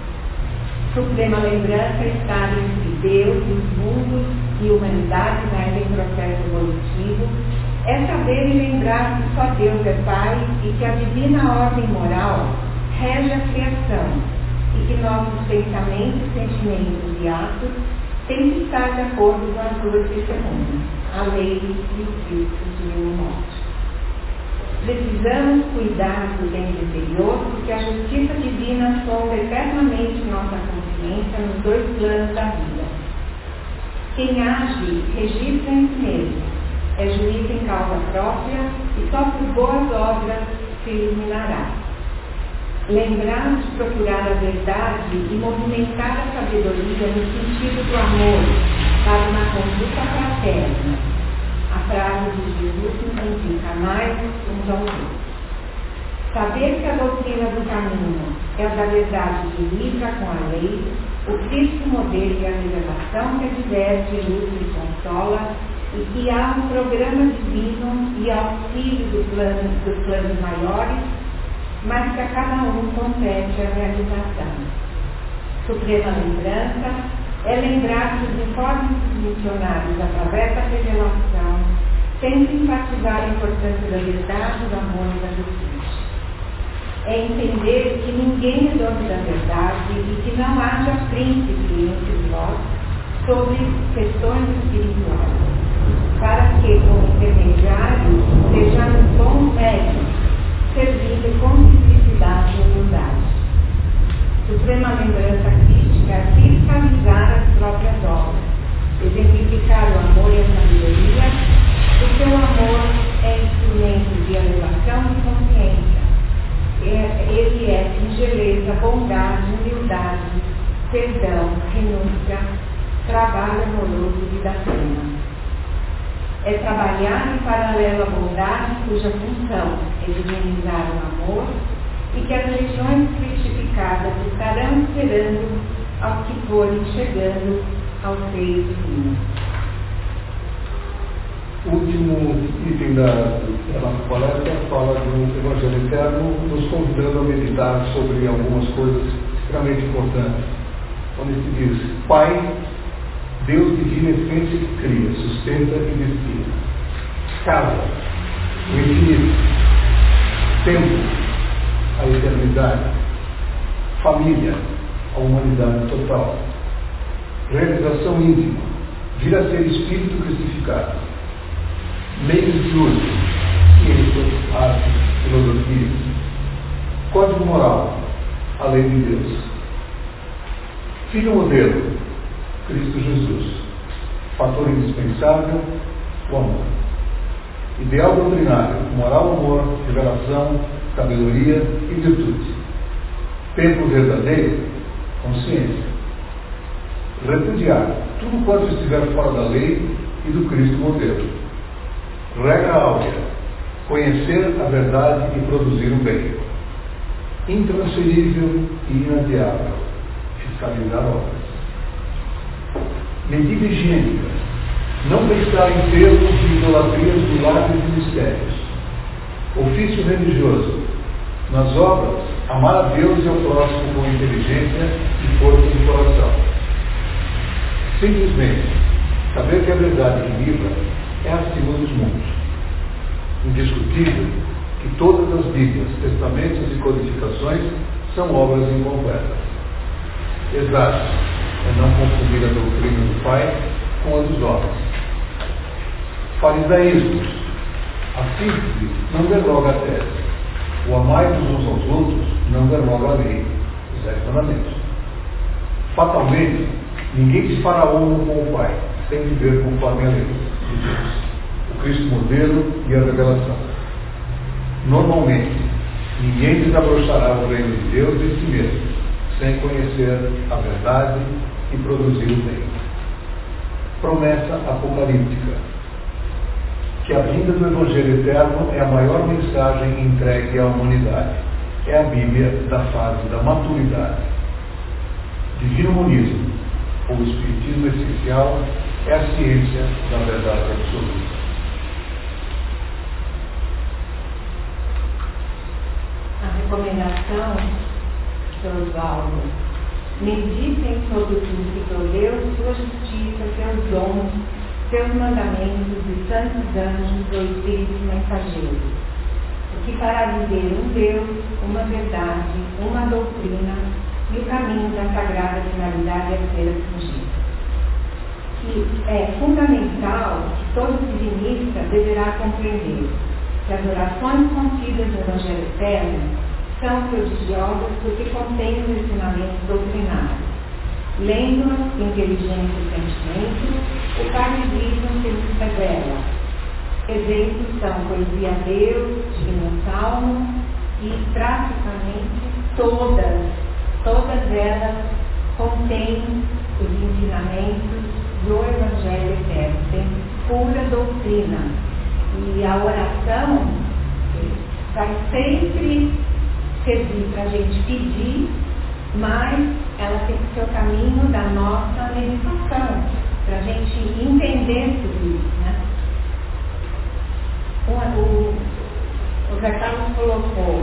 Suprema lembrança está entre Deus, os mundos e humanidade ainda em processo evolutivo, é saber e lembrar que só Deus é Pai e que a divina ordem moral rege a criação e que nossos pensamentos, sentimentos e atos têm que estar de acordo com as duas testemunhas, a lei e o Cristo de morte. Precisamos cuidar do bem interior, porque a justiça divina sonda eternamente nossa consciência nos dois planos da vida. Quem age, registra em si mesmo, é juiz em causa própria e só por boas obras se iluminará. Lembrar de procurar a verdade e movimentar a sabedoria no sentido do amor para uma conduta fraterna. A frase de Jesus nos indica mais uns aos outros. Saber que a doutrina do caminho é a da verdade que livra com a lei, o Cristo modelo e a revelação que adverte, ilustra e consola, e que há um programa divino e auxílio dos planos maiores, mas que a cada um compete a realização. Suprema lembrança é lembrar que os informes missionários, através da revelação, sempre enfatizar a importância da verdade, do amor e da justiça. É entender que ninguém é dono da verdade e que não haja príncipe entre nós sobre questões espirituais, para que, como intermediários, sejamos bons médicos, servindo com simplicidade e humildade. Suprema lembrança crítica é fiscalizar as próprias obras, exemplificar o amor e a sabedoria, porque o amor é instrumento de elevação de consciência. Ele é singeleza, bondade, humildade, perdão, renúncia, trabalho amoroso e vida plena. É trabalhar em paralelo à bondade, cuja função é divinizar o amor, e que as regiões critificadas estarão esperando aos que forem chegando ao seio divino. O último item da nossa palestra fala do Evangelho Eterno, nos convidando a meditar sobre algumas coisas extremamente importantes. Onde se diz: Pai, Deus divina essência que cria, sustenta e destina. Casa, o infinito. Tempo, a eternidade. Família, a humanidade total. Realização íntima, vir a ser espírito crucificado. Meios de uso, ciência, arte, filosofia. Código moral, a lei de Deus. Filho modelo, Cristo Jesus. Fator indispensável, o amor. Ideal doutrinário, moral, amor, revelação, sabedoria e virtude. Templo verdadeiro, consciência. Repudiar tudo quanto estiver fora da lei e do Cristo modelo. Regra áurea, conhecer a verdade e produzir o bem. Intransferível e inadiável, fiscalizar obras. Medida higiênica, não pensar em termos de idolatrias, milagres e mistérios. Ofício religioso, nas obras, amar a Deus e ao próximo com inteligência e força de coração. Simplesmente, saber que a verdade que livra é acima dos mundos. Indiscutível que todas as Bíblias, testamentos e codificações são obras incompletas. Exato é não confundir a doutrina do Pai com a dos homens. Farisaísmo. A síntese não derroga a tese. O amai-vos uns aos outros não derroga a lei, os 10 mandamentos. Fatalmente, ninguém se fará uno com o Pai, sem viver conforme a lei de Deus, o Cristo modelo e a revelação. Normalmente, ninguém desabrochará o reino de Deus de si mesmo, sem conhecer a verdade e produzir o bem. Promessa apocalíptica. Que a vinda do Evangelho Eterno é a maior mensagem entregue à humanidade. É a Bíblia da fase da maturidade. Divino monismo, ou espiritismo essencial, é a ciência da verdade absoluta. A recomendação, Sr. Osvaldo: meditem sobre o princípio Deus, sua justiça, seus dons, seus mandamentos e santos anjos ou espíritos mensageiros. Porque para viver um Deus, uma verdade, uma doutrina e o caminho da sagrada finalidade a ser atingido. Que é fundamental que todo divinista deverá compreender que as orações contidas no Evangelho Eterno são prodigiosas porque contêm os ensinamentos doutrinários. Lendo-as com inteligência e sentimento, o carnivalismo se nos revela. Exemplos são Poesia a Deus, Divino Salmo e praticamente todas elas contêm os ensinamentos do Evangelho Eterno, tem pura doutrina. E a oração vai sempre servir para a gente pedir, mas ela tem que ser o caminho da nossa meditação, para a gente entender tudo isso, né? O Zé Carlos colocou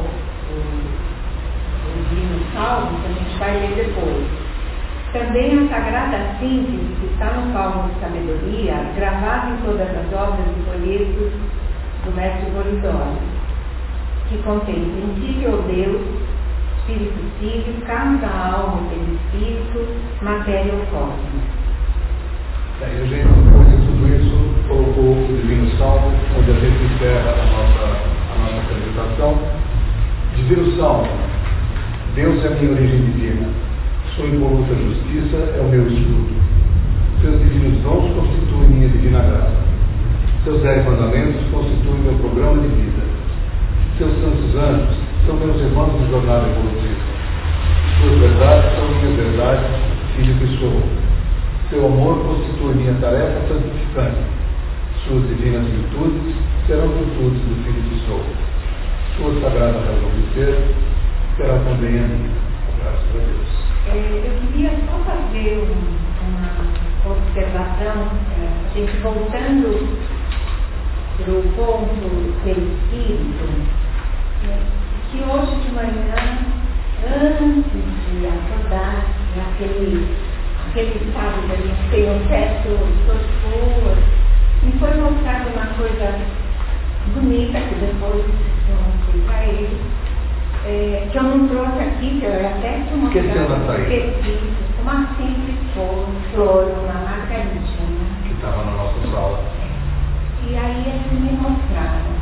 o Divino Salmo, que a gente vai ler depois. Também a Sagrada Síntese, que está no Salmo de Sabedoria, gravada em todas as obras e folhetos do Mestre Polidoro, que contém princípio ou Deus, Espírito Filho, causa, alma, perispírito, matéria ou cosmos. Aí a gente, depois de tudo isso, colocou o Divino Salmo, onde a gente encerra a nossa apresentação. Divino Salmo: Deus é a minha origem divina, sua impoluta justiça é o meu escudo. Seus divinos dons constituem minha divina graça. Seus 10 mandamentos constituem meu programa de vida. Seus santos anjos são meus irmãos de jornada evolutiva. Suas verdades são minhas verdades, filho que sou. Seu amor constitui minha tarefa santificante. Suas divinas virtudes serão virtudes do filho que sou. Sua sagrada razão de ser será também a minha. Graças a Deus. Eu queria só fazer uma observação, a gente voltando para o ponto perispírito, que hoje de manhã, antes de acordar, aquele estado da gente ter um certo torpor, me foi mostrada uma coisa bonita que depois eu mostrei para ele, que eu não trouxe aqui, que eu até te mostrei, uma simples flor, uma margaridinha. Que estava na nossa sala. E aí eles me mostraram.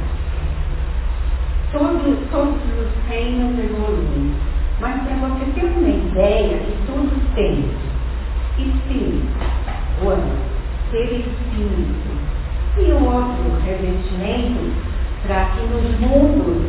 Todos os reinos evoluem. Mas para você ter uma ideia que tudo tem espírito, perispírito e um outro revestimento para que nos mundos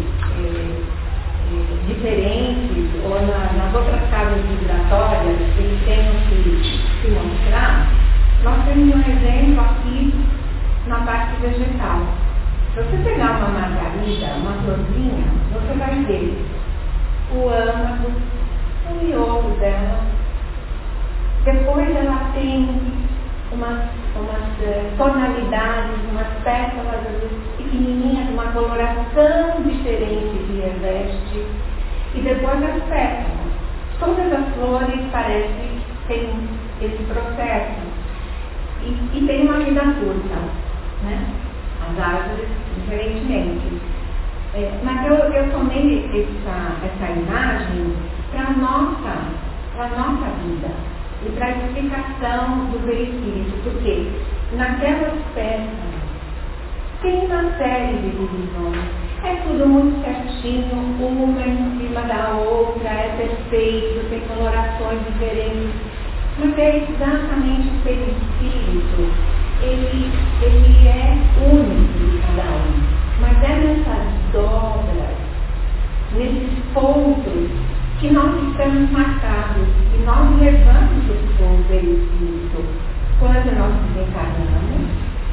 diferentes ou nas outras casas vibratórias eles tenham que se mostrar. Nós temos um exemplo aqui na parte vegetal. Se você pegar uma margarida, uma florzinha, você vai ver o âmago, o miolo dela. Depois ela tem umas tonalidades, umas pétalas pequenininhas, uma coloração diferente de reveste. E depois as pétalas. Todas as flores parecem ter esse processo. E tem uma vida curta, né? As árvores, diferentemente. Mas eu tomei essa imagem para a nossa vida e para a explicação do perispírito, porque naquelas peças tem uma série de divisões. É tudo muito certinho, uma em cima da outra, é perfeito, tem colorações diferentes. Mas é exatamente o perispírito, ele é único de cada um. Mas é nessas dobras, nesses pontos, que nós estamos marcados, e nós levamos o perispírito. Quando nós desencarnamos,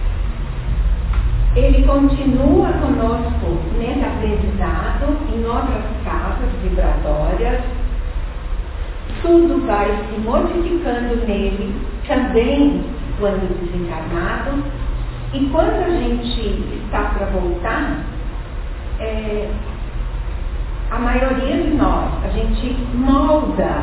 ele continua conosco nesse aprendizado, em outras casas vibratórias. Tudo vai se modificando nele, também quando desencarnado. E quando a gente está para voltar, a maioria de nós, a gente molda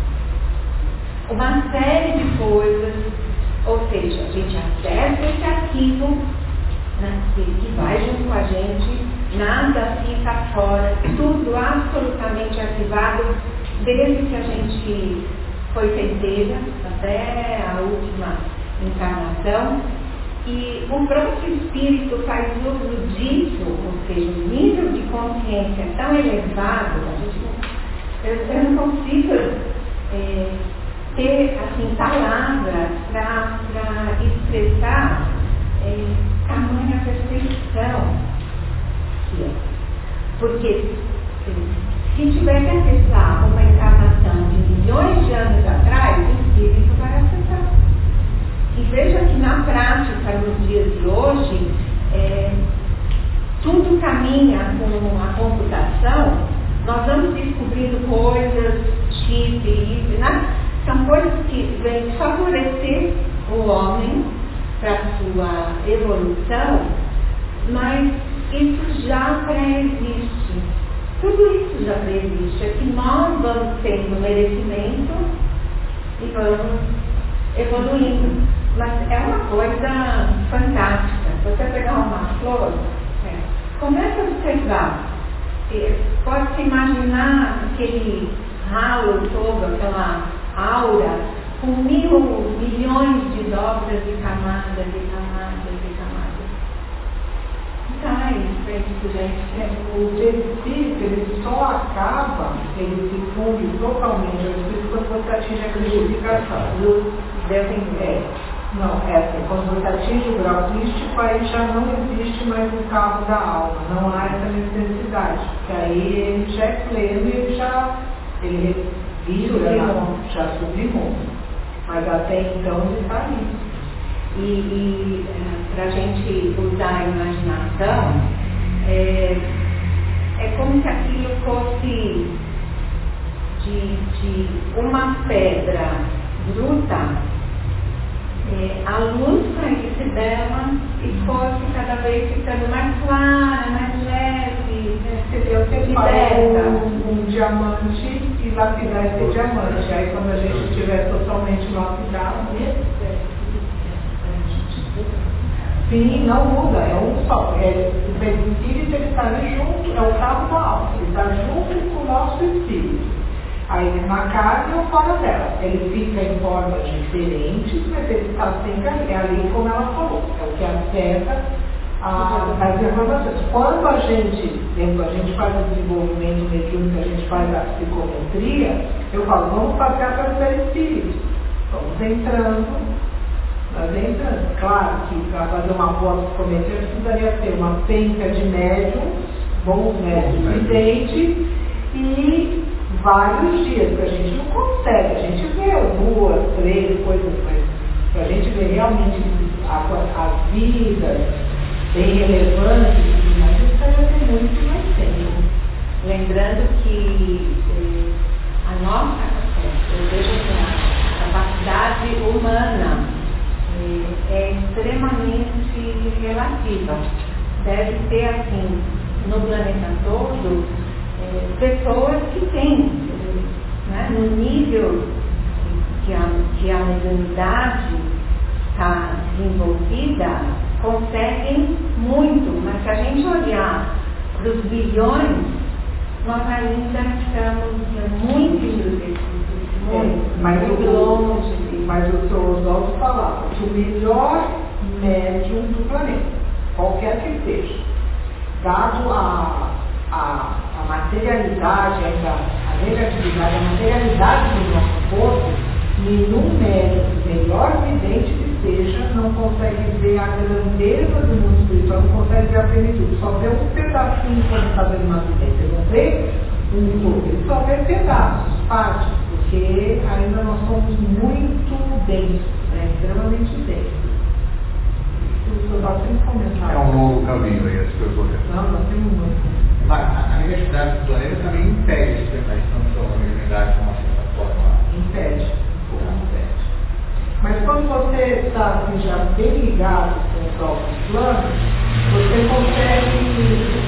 uma série de coisas, ou seja, a gente acessa esse arquivo, né, que vai junto com a gente, nada fica fora, tudo absolutamente arquivado, desde que a gente foi centelha até a última encarnação. E o próprio espírito faz uso disso, ou seja, o nível de consciência é tão elevado, eu não consigo ter assim, palavras para expressar tamanha perfeição. Porque se tiver que acessar uma encarnação de milhões de anos atrás, o espírito vai acessar. E veja que na prática, nos dias de hoje, tudo caminha com a computação, nós vamos descobrindo coisas, chip, né? São coisas que vêm favorecer o homem para a sua evolução, mas isso já pré-existe. Tudo isso já pré-existe. É que nós vamos tendo merecimento e vamos evoluindo. Mas é uma coisa fantástica. Você pegar uma flor, começa a observar. Pode-se imaginar aquele ralo todo, aquela aura, com 1.000 milhões de dobras e camadas e camadas e camadas. Tá, isso, gente. O espírito, ele só acaba, ele se funde totalmente ao espírito quando você atinge a cristalização. Não, é assim, quando você atinge o grau crístico, aí já não existe mais o carro da alma, não há essa necessidade, porque aí ele já é pleno e ele já sublimou. Mas até então ele está ali. E para a gente usar a imaginação, é como se aquilo fosse de uma pedra bruta. A luz saísse dela e fosse cada vez ficando mais clara, mais leve, você liberta um diamante e lapidar esse diamante. Aí quando a gente estiver totalmente lapidado, sim, não muda, é um só. O espírito está ali junto, é o carro da alma, ele está junto com o nosso espírito. Aí na carne ou fora dela. Ele fica em formas diferentes, mas ele está sempre ali, como ela falou. É o que afeta as informações. Quando a gente faz o desenvolvimento mediúnico, a gente faz a psicometria, eu falo, vamos passear pelo perispírito. Vamos entrando. Claro que para fazer uma boa psicometria precisaria ter uma penca de médiums, bons médiums videntes e vários dias, porque a gente não consegue, a gente vê 2, 3 coisas, mas para a gente ver realmente as vidas bem relevantes, mas isso vai ter muito mais tempo. Lembrando que a nossa capacidade humana é extremamente relativa. Deve ter, assim, no planeta todo, pessoas que têm, né, no nível que a mediunidade está desenvolvida, conseguem muito, mas se a gente olhar para os bilhões, nós ainda estamos muito endurecidos, muito longe. Mas o Sr. Oswaldo falava que o melhor médium do planeta, qualquer que seja, dado a materialidade, a negatividade, a materialidade do nosso corpo, nenhum médium, melhor vidente que seja, não consegue ver a grandeza do mundo espiritual, não consegue ver a plenitude, só vê um pedacinho quando está vendo uma vidência, ele não vê um todo, ele só vê pedaços, partes, porque ainda nós somos muito densos, né? Extremamente densos. Nós temos que comentar. É um longo caminho aí, as pessoas. Não, nós temos muito. Mas a universidade do planeta também impede a expansão da mediunidade de uma certa forma. Impede. Mas quando você está assim, já bem ligado com os próprios planos, você consegue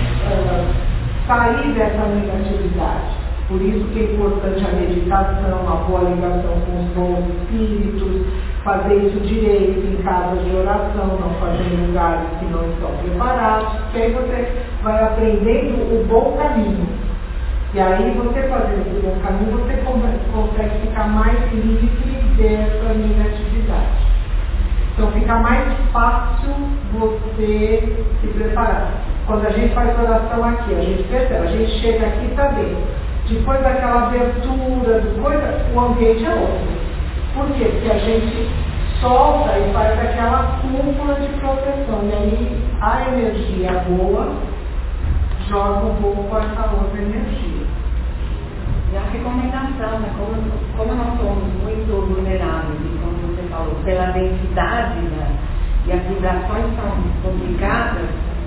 sair dessa negatividade. Por isso que é importante a meditação, a boa ligação com os bons espíritos, fazer isso direito em casas de oração, não fazer em lugares que não estão preparados, porque aí você vai aprendendo o bom caminho. E aí você fazendo o bom caminho, você consegue ficar mais livre dessa negatividade. Então fica mais fácil você se preparar. Quando a gente faz oração aqui, a gente percebe, a gente chega aqui e está bem. Depois daquela abertura do coisa, o ambiente é outro. Por quê? Porque a gente solta e faz aquela cúpula de proteção. E aí a energia boa joga um pouco essa outra energia. E a recomendação, né? Como nós somos muito vulneráveis, e como você falou, pela densidade, né? E as vibrações são complicadas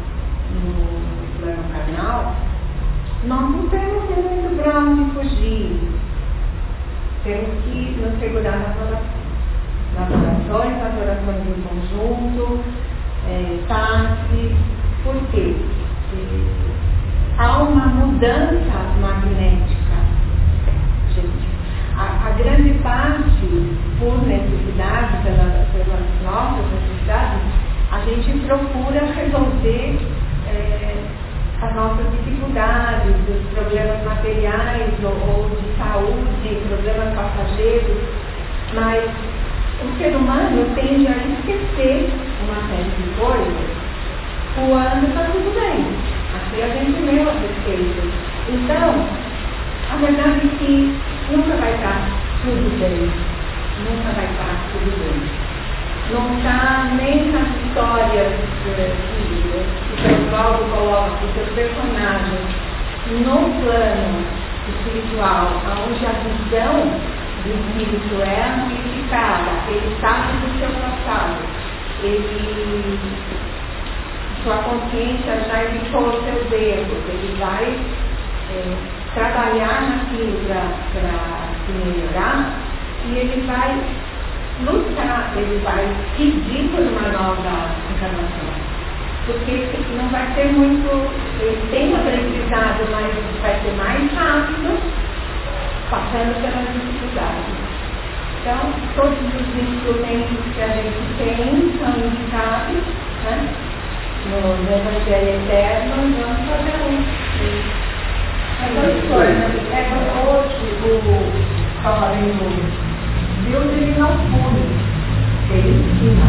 no plano carnal, nós não temos muito pra onde fugir. Temos que nos segurar nas orações em conjunto, passe. Por quê? há uma mudança magnética, gente. A grande parte, por necessidade, pelas nossas necessidades, a gente procura resolver as nossas dificuldades, os problemas materiais ou de saúde, problemas passageiros, mas o ser humano tende a esquecer uma série de coisas quando está tudo bem. Aqui a gente leu a respeito. Então, a verdade é que nunca vai estar tudo bem. Nunca vai estar tudo bem. Não está nem nas histórias que o Pedro coloca, os seus personagens, no plano espiritual, onde a visão do espírito é amplificada, ele sabe do seu passado, sua consciência já evitou os seus erros, ele vai trabalhar naquilo para se melhorar e ele vai lutar, ele vai pedir por uma nova encarnação. Porque não vai ser muito, ele tem aprendizado, mas vai ser mais rápido, passando pelas dificuldades. Então, todos os instrumentos que a gente tem são indicados, né? No Evangelho Eterno, vamos fazer hoje o cavaleiro Deus, ele não pune, ele ensina.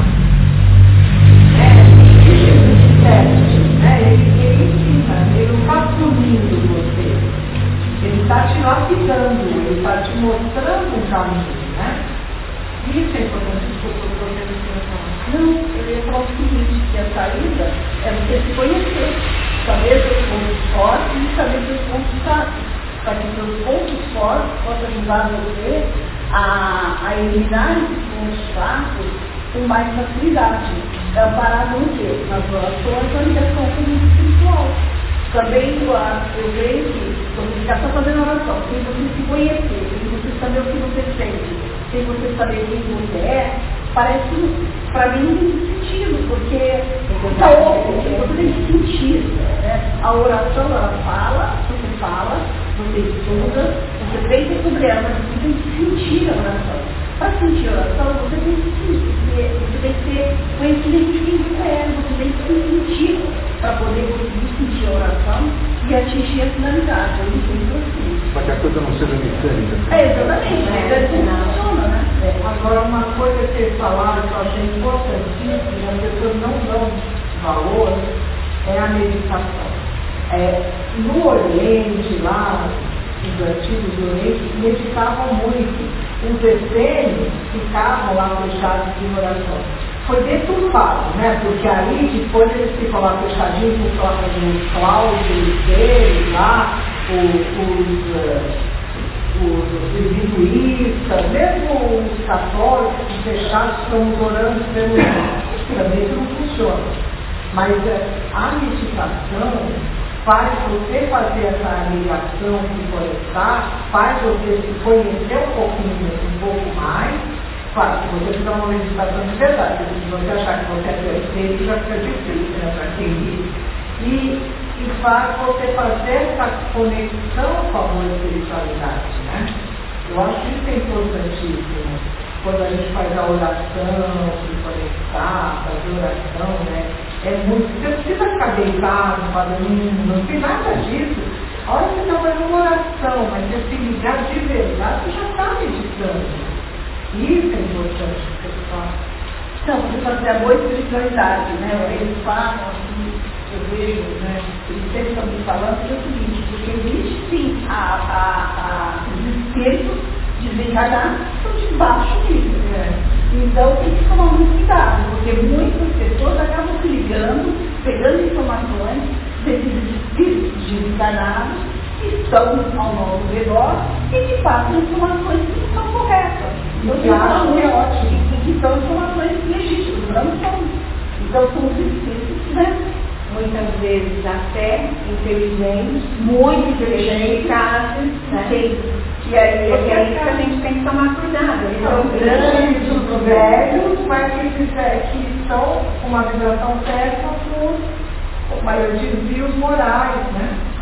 Jesus disseste, ele ensina, ele não está punindo você. Ele está te lapidando, ele está te mostrando um caminho, né? Isso é importante que eu estou fazendo. Não, eu ia falar o seguinte, que a saída é você se conhecer, saber seus pontos fortes e saber seus pontos fracos, para que seus pontos fortes possam ajudar você a eliminar esses pontos fracos com mais facilidade. Parado no quê? Nas orações ou ligação com o mundo espiritual. Também eu vejo que quando você está fazendo oração, sem você se conhecer, sem você saber o que você sente, sem você saber quem você é, parece, para mim, não tem sentido, porque você tem que sentir. Né? A oração, ela fala, você estuda, você pensa sobre ela, mas você tem que sentir a oração. Para sentir a oração, você tem que ter conhecimento de quem você é, você tem que se sentir para poder conseguir sentir a oração e atingir a finalidade. Eu não sei assim. Para que a coisa não seja mecânica. Exatamente, não funciona, né? Agora, uma coisa que eles falaram que eu achei importantíssima e as pessoas não dão valor é a meditação. No Oriente, lá, os antigos do Oriente, meditavam muito. Os essênios ficavam lá fechados em oração. Foi deturpado, né? Porque aí depois eles ficam lá fechadinhos por causa dos cláudios deles lá, os hinduístas, mesmo os católicos fechados, estamos orando pelo também não funciona. Mas a meditação faz você fazer essa ligação, se conectar, faz você se conhecer um pouco mais. Claro, se você fizer uma meditação de verdade, se você achar que você é perfeito, já fica difícil, né, para quem diz. E faz você fazer essa conexão com a boa espiritualidade, né? Eu acho que isso é importantíssimo. Quando a gente faz a oração, se conectar, fazer oração, né? Você não precisa ficar deitado, não tem nada disso. A hora que você está fazendo uma oração, mas você se ligar de verdade, você já está meditando. Isso é importante que você fala. Não, você fazer a boa espiritualidade, né? Eles falam assim, eu vejo, né? Eles sempre estão me falando que é o seguinte, porque existe sim os espíritos desencarnados que estão debaixo disso, né? Então tem que tomar muito cuidado, porque muitas pessoas acabam se ligando, pegando informações desses espíritos desencarnados que estão ao nosso redor e que passam informações que não são corretas. Que acham que é ótimo. Que são informações legítimas, não são. Então são os espíritos, né? Muitas vezes até inteligentes, Muito inteligentes, eficazes, né? E aí Porque é isso que a gente tem que tomar cuidado. Eles São são grandes, os velhos, mas que estão com uma vibração péssima por a maioria dos desvios morais, né?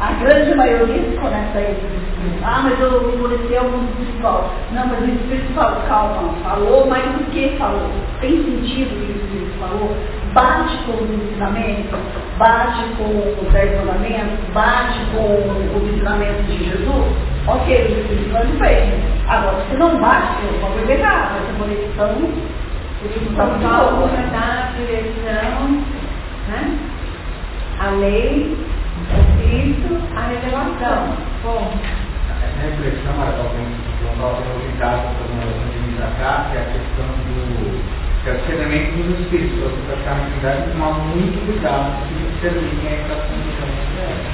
A grande maioria se conecta a esse espírito. Ah, mas eu conheci algum espiritual. Não, mas o espiritual, calma, falou, mas o que falou? Tem sentido o que o espírito falou? Bate com os ensinamentos, bate com os 10 mandamentos, bate com os ensinamentos de Jesus? Ok, o espírito bem. Agora, se não bate, eu vou beber errado, essa conexão. São Paulo vai dar a direção, né? A lei, o Cristo, a revelação. Bom. Essa reflexão, Marcos, que eu estava tendo em casa, de mim para cá, que é a questão do relacionamento dos espíritos. Você vai ficar na cidade e tomar muito cuidado, porque você tem a equação do campo.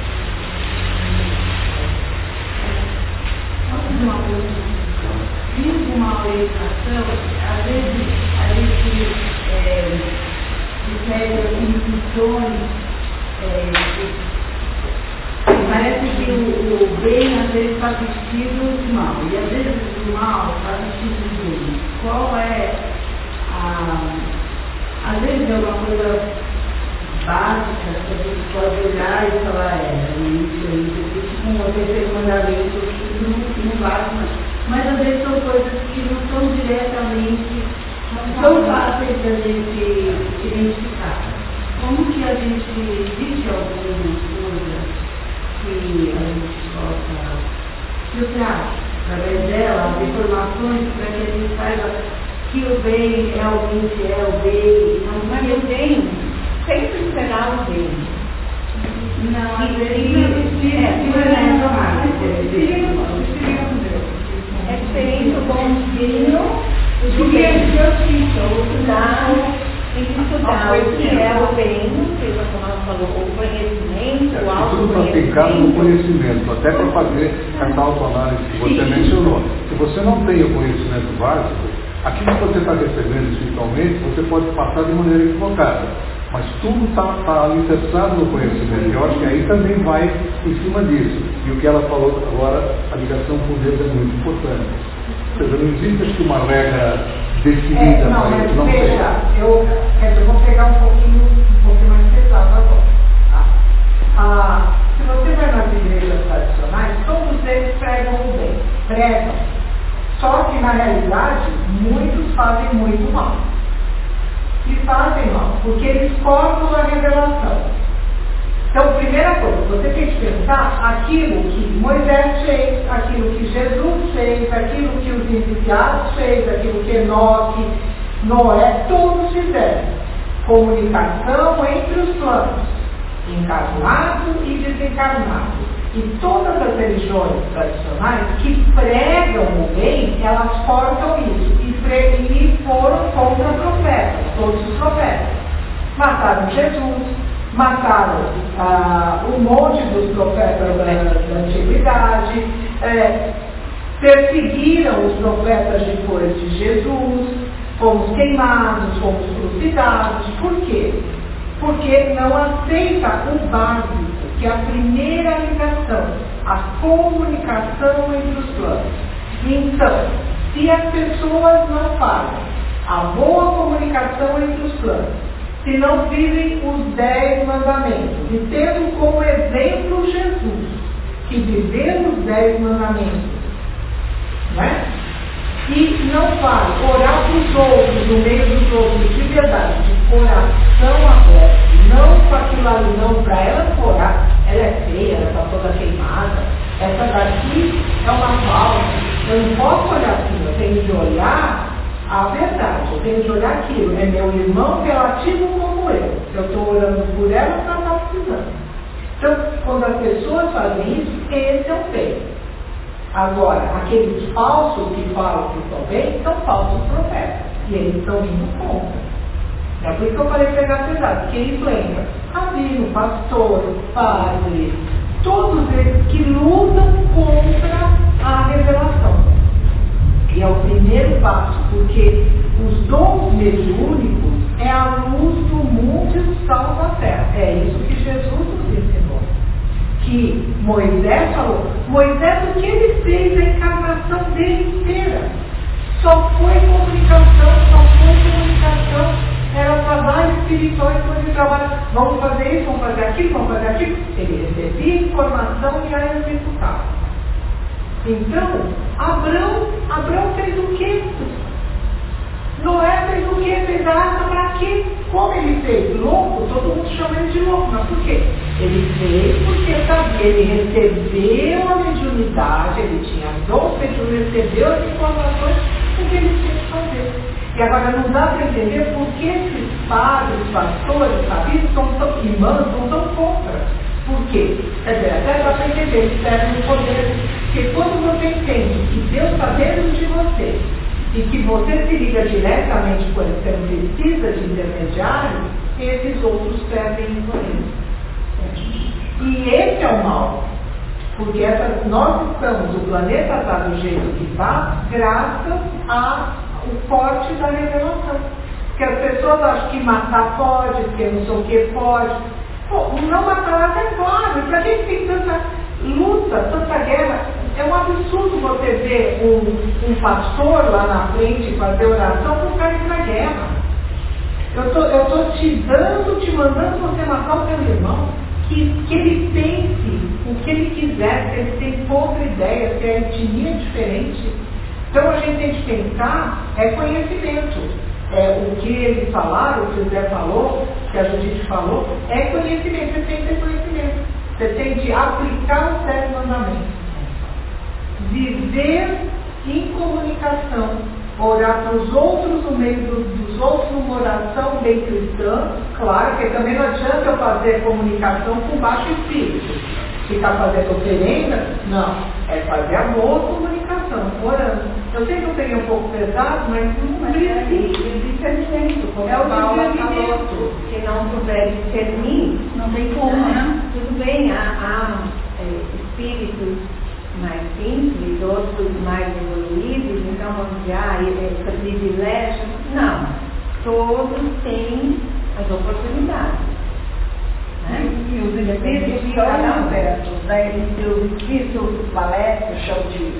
Uma coisa. Vindo uma orientação, às vezes a gente recebe intuições, parece que o bem às vezes está vestido de mal, e às vezes o mal está vestido de bem. Qual é às vezes é uma coisa básica que a gente pode olhar e falar, isso aí, como o terceiro mandamento que não bate mais. Mas às vezes são coisas que não são diretamente, não são fáceis da gente identificar. Como que a gente existe alguma coisa que a gente possa filtrar através dela, as informações para que a gente saiba que o bem realmente é o bem, Mas o bem sempre será o bem. Não, às vezes É diferente o bonzinho do bem. Tem que estudar o que é o bem, seja como ela falou, o conhecimento, o tudo está aplicado no conhecimento, até para fazer essa autoanálise que você mencionou. Se você não tem o conhecimento básico, aquilo que você está recebendo espiritualmente, você pode passar de maneira equivocada. Mas tudo está alicerçado no conhecimento. Eu acho que aí também vai em cima disso. E o que ela falou agora, a ligação com Deus é muito importante. Ou seja, não existe acho que uma regra definida para isso. Não veja, eu vou pegar um pouquinho mais pesado agora. Se você vai nas igrejas tradicionais, todos eles pregam o bem. Pregam. Só que na realidade, muitos fazem muito mal. E fazem mal, porque eles cortam a revelação. Então, primeira coisa, você tem que pensar aquilo que Moisés fez, aquilo que Jesus fez, aquilo que os iniciados fez, aquilo que Enoque, Noé, todos fizeram. Comunicação entre os planos, encarnado e desencarnado. E todas as religiões tradicionais que pregam o bem, elas cortam isso. E foram contra profetas, todos os profetas. Mataram Jesus, mataram um monte dos profetas da antiguidade, perseguiram os profetas depois de Jesus, fomos queimados, fomos crucificados. Por quê? Porque não aceita o básico, que é a primeira ligação, a comunicação entre os planos. Então, se as pessoas não fazem a boa comunicação entre os planos, se não vivem os 10 mandamentos, e tendo como exemplo Jesus, que viveu os 10 mandamentos, né? E não faz orar para os outros, no meio dos outros, de verdade, de coração aberto, não com aquilo ali, não, para ela orar, ela é feia, ela está toda queimada, essa daqui é uma falsa, eu não posso olhar assim, eu tenho de olhar a verdade, eu tenho de olhar aquilo, é meu irmão relativo como eu estou orando por ela, ela está precisando. Então, quando as pessoas fazem isso, esse é o bem. Agora, aqueles falsos que falam que estão bem, são falsos profetas. E eles estão indo contra. É por isso que eu falei pegar pesado, porque isso entra rabino, pastor, padre, todos eles que lutam contra a revelação. E é o primeiro passo, porque os dons mediúnicos é a luz do mundo e o sal da terra. É isso que Jesus nos ensinou. Que Moisés falou, Moisés, o que ele fez, a encarnação dele inteira. Só foi comunicação, era trabalho espiritual, então ele trabalha, vamos fazer isso, vamos fazer aquilo, vamos fazer aquilo. Ele recebia informação e já executava. Então, Abrão fez o quê? Noé fez o quê? Fez a arca para quê? Como ele fez? Louco? Todo mundo chama ele de louco, mas por quê? Ele fez porque sabia, ele recebeu a mediunidade, ele tinha dom mediúnico, recebeu as informações, porque ele tinha que fazer. E agora não dá para entender por que esses padres, pastores, sabidos, irmãs, não estão contra. Por quê? Quer dizer, até dá para entender, eles servem o poder. Porque quando você entende que Deus está dentro de você, e que você se liga diretamente com ele, você não precisa de intermediário, esses outros perdem influência. E esse é o mal. Porque nós estamos, o planeta está do jeito que está, graças ao corte da revelação. Porque as pessoas acham que matar pode, que não sei o que pode. Pô, não matar até pode. Para que tem tanta luta, tanta guerra? É um absurdo você ver um pastor lá na frente fazer oração para o cara ir para a guerra. Eu estou te mandando você matar o teu irmão, que ele pense o que ele quiser, se ele tem pouca ideia, se a etnia é diferente. Então a gente tem que pensar, conhecimento. O que eles falaram, o que o Zé falou, o que a Judite falou, é conhecimento. Você tem que ter conhecimento. Você tem que aplicar os 10 mandamentos. Viver em comunicação, orar para os outros no meio dos outros numa oração bem cristã, claro, que também não adianta eu fazer comunicação com baixo espírito, ficar fazendo oferenda, não, é fazer amor, comunicação, orando. Eu sei que eu peguei um pouco pesado, mas não existe discernimento, como a Paula falou, se não souber discernir, não tem como, né? Tudo bem, há espíritos mais simples, outros mais evoluídos, então vamos dizer, esse privilégio. Não, todos têm as oportunidades. Né? E os espíritos são abertos, né? Os espíritos maléficos, chamam de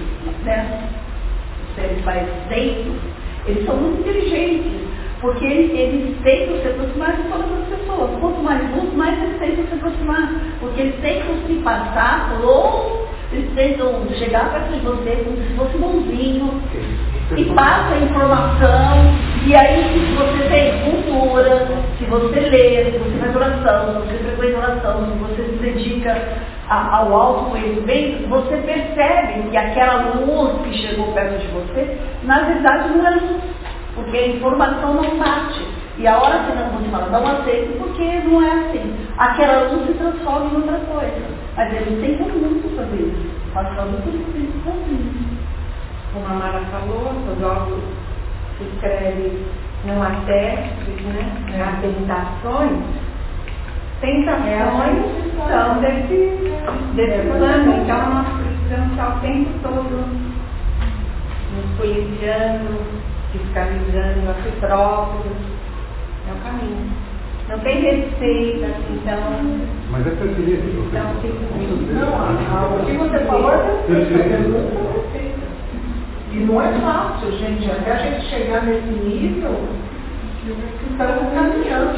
seres mais densos, eles são muito inteligentes, porque eles tentam se aproximar de todas as pessoas. Quanto mais luz, mais eles tentam se aproximar, porque eles tentam se passar ou eles tentam chegar perto de você como se fosse bonzinho e passa a informação. E aí, se você tem cultura, se você lê, se você faz oração, se você frequenta oração, se você se dedica ao autoconhecimento, você percebe que aquela luz que chegou perto de você, na verdade não é luz, porque a informação não bate. E a hora que você fala, não aceito, porque não é assim. Aquela luz se transforma em outra coisa. Mas eles têm muito fazer isso, passando por isso sozinho. Como a Mara falou, os jogos se escreve não há testes, né? Há tentações. Tentações são desse plano. Então nós precisamos estar o tempo todo nos policiando, fiscalizando a si próprios. É o caminho. Não tem receita, então. Mas é perceber. Não, o que você falou é receita. E não é fácil, gente. Até a gente chegar nesse nível, estamos caminhando.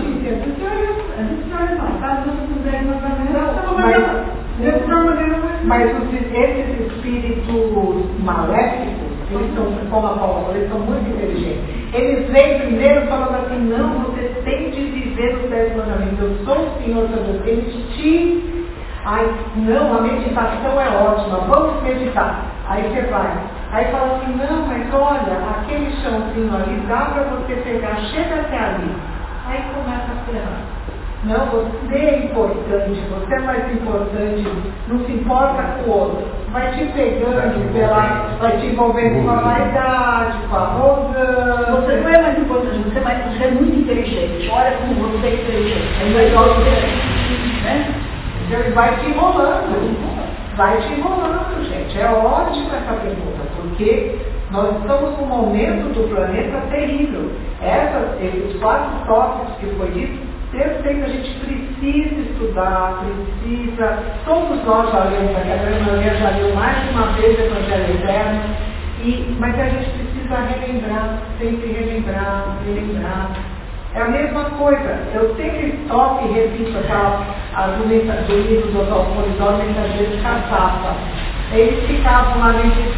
Mas esses espíritos maléficos, eles são, como a Paula falou, eles são muito inteligentes. Eles vêm primeiro falando assim, não, você tem de viver os 10 mandamentos. Eu sou o Senhor para você, eles te... Ai, não, a meditação é ótima, vamos meditar. Aí você vai. Aí fala assim, não, mas olha, aquele chãozinho ali, dá para você pegar, chega até ali. Aí começa a ferrar. Não, você é importante, você é mais importante, não se importa com o outro. Vai te pegando, vai te envolvendo com a vaidade, com a arrogância. Você não é mais importante, você é muito inteligente. Olha como você é inteligente. É melhor que né? Ele vai te enrolando. Vai te enrolando, gente. É ótima essa pergunta, porque nós estamos num momento do planeta terrível. Esses 4 tópicos que foi dito, eu sei que a gente precisa estudar, todos nós já lemos, a Maria já leu mais de uma vez o Evangelho Eterno, mas a gente precisa relembrar, sempre relembrar. É a mesma coisa. Eu sempre toco e repito aquela argumenta do livro do Dr. Polidoro, Mensageiros Caçapa. Eles ficavam lá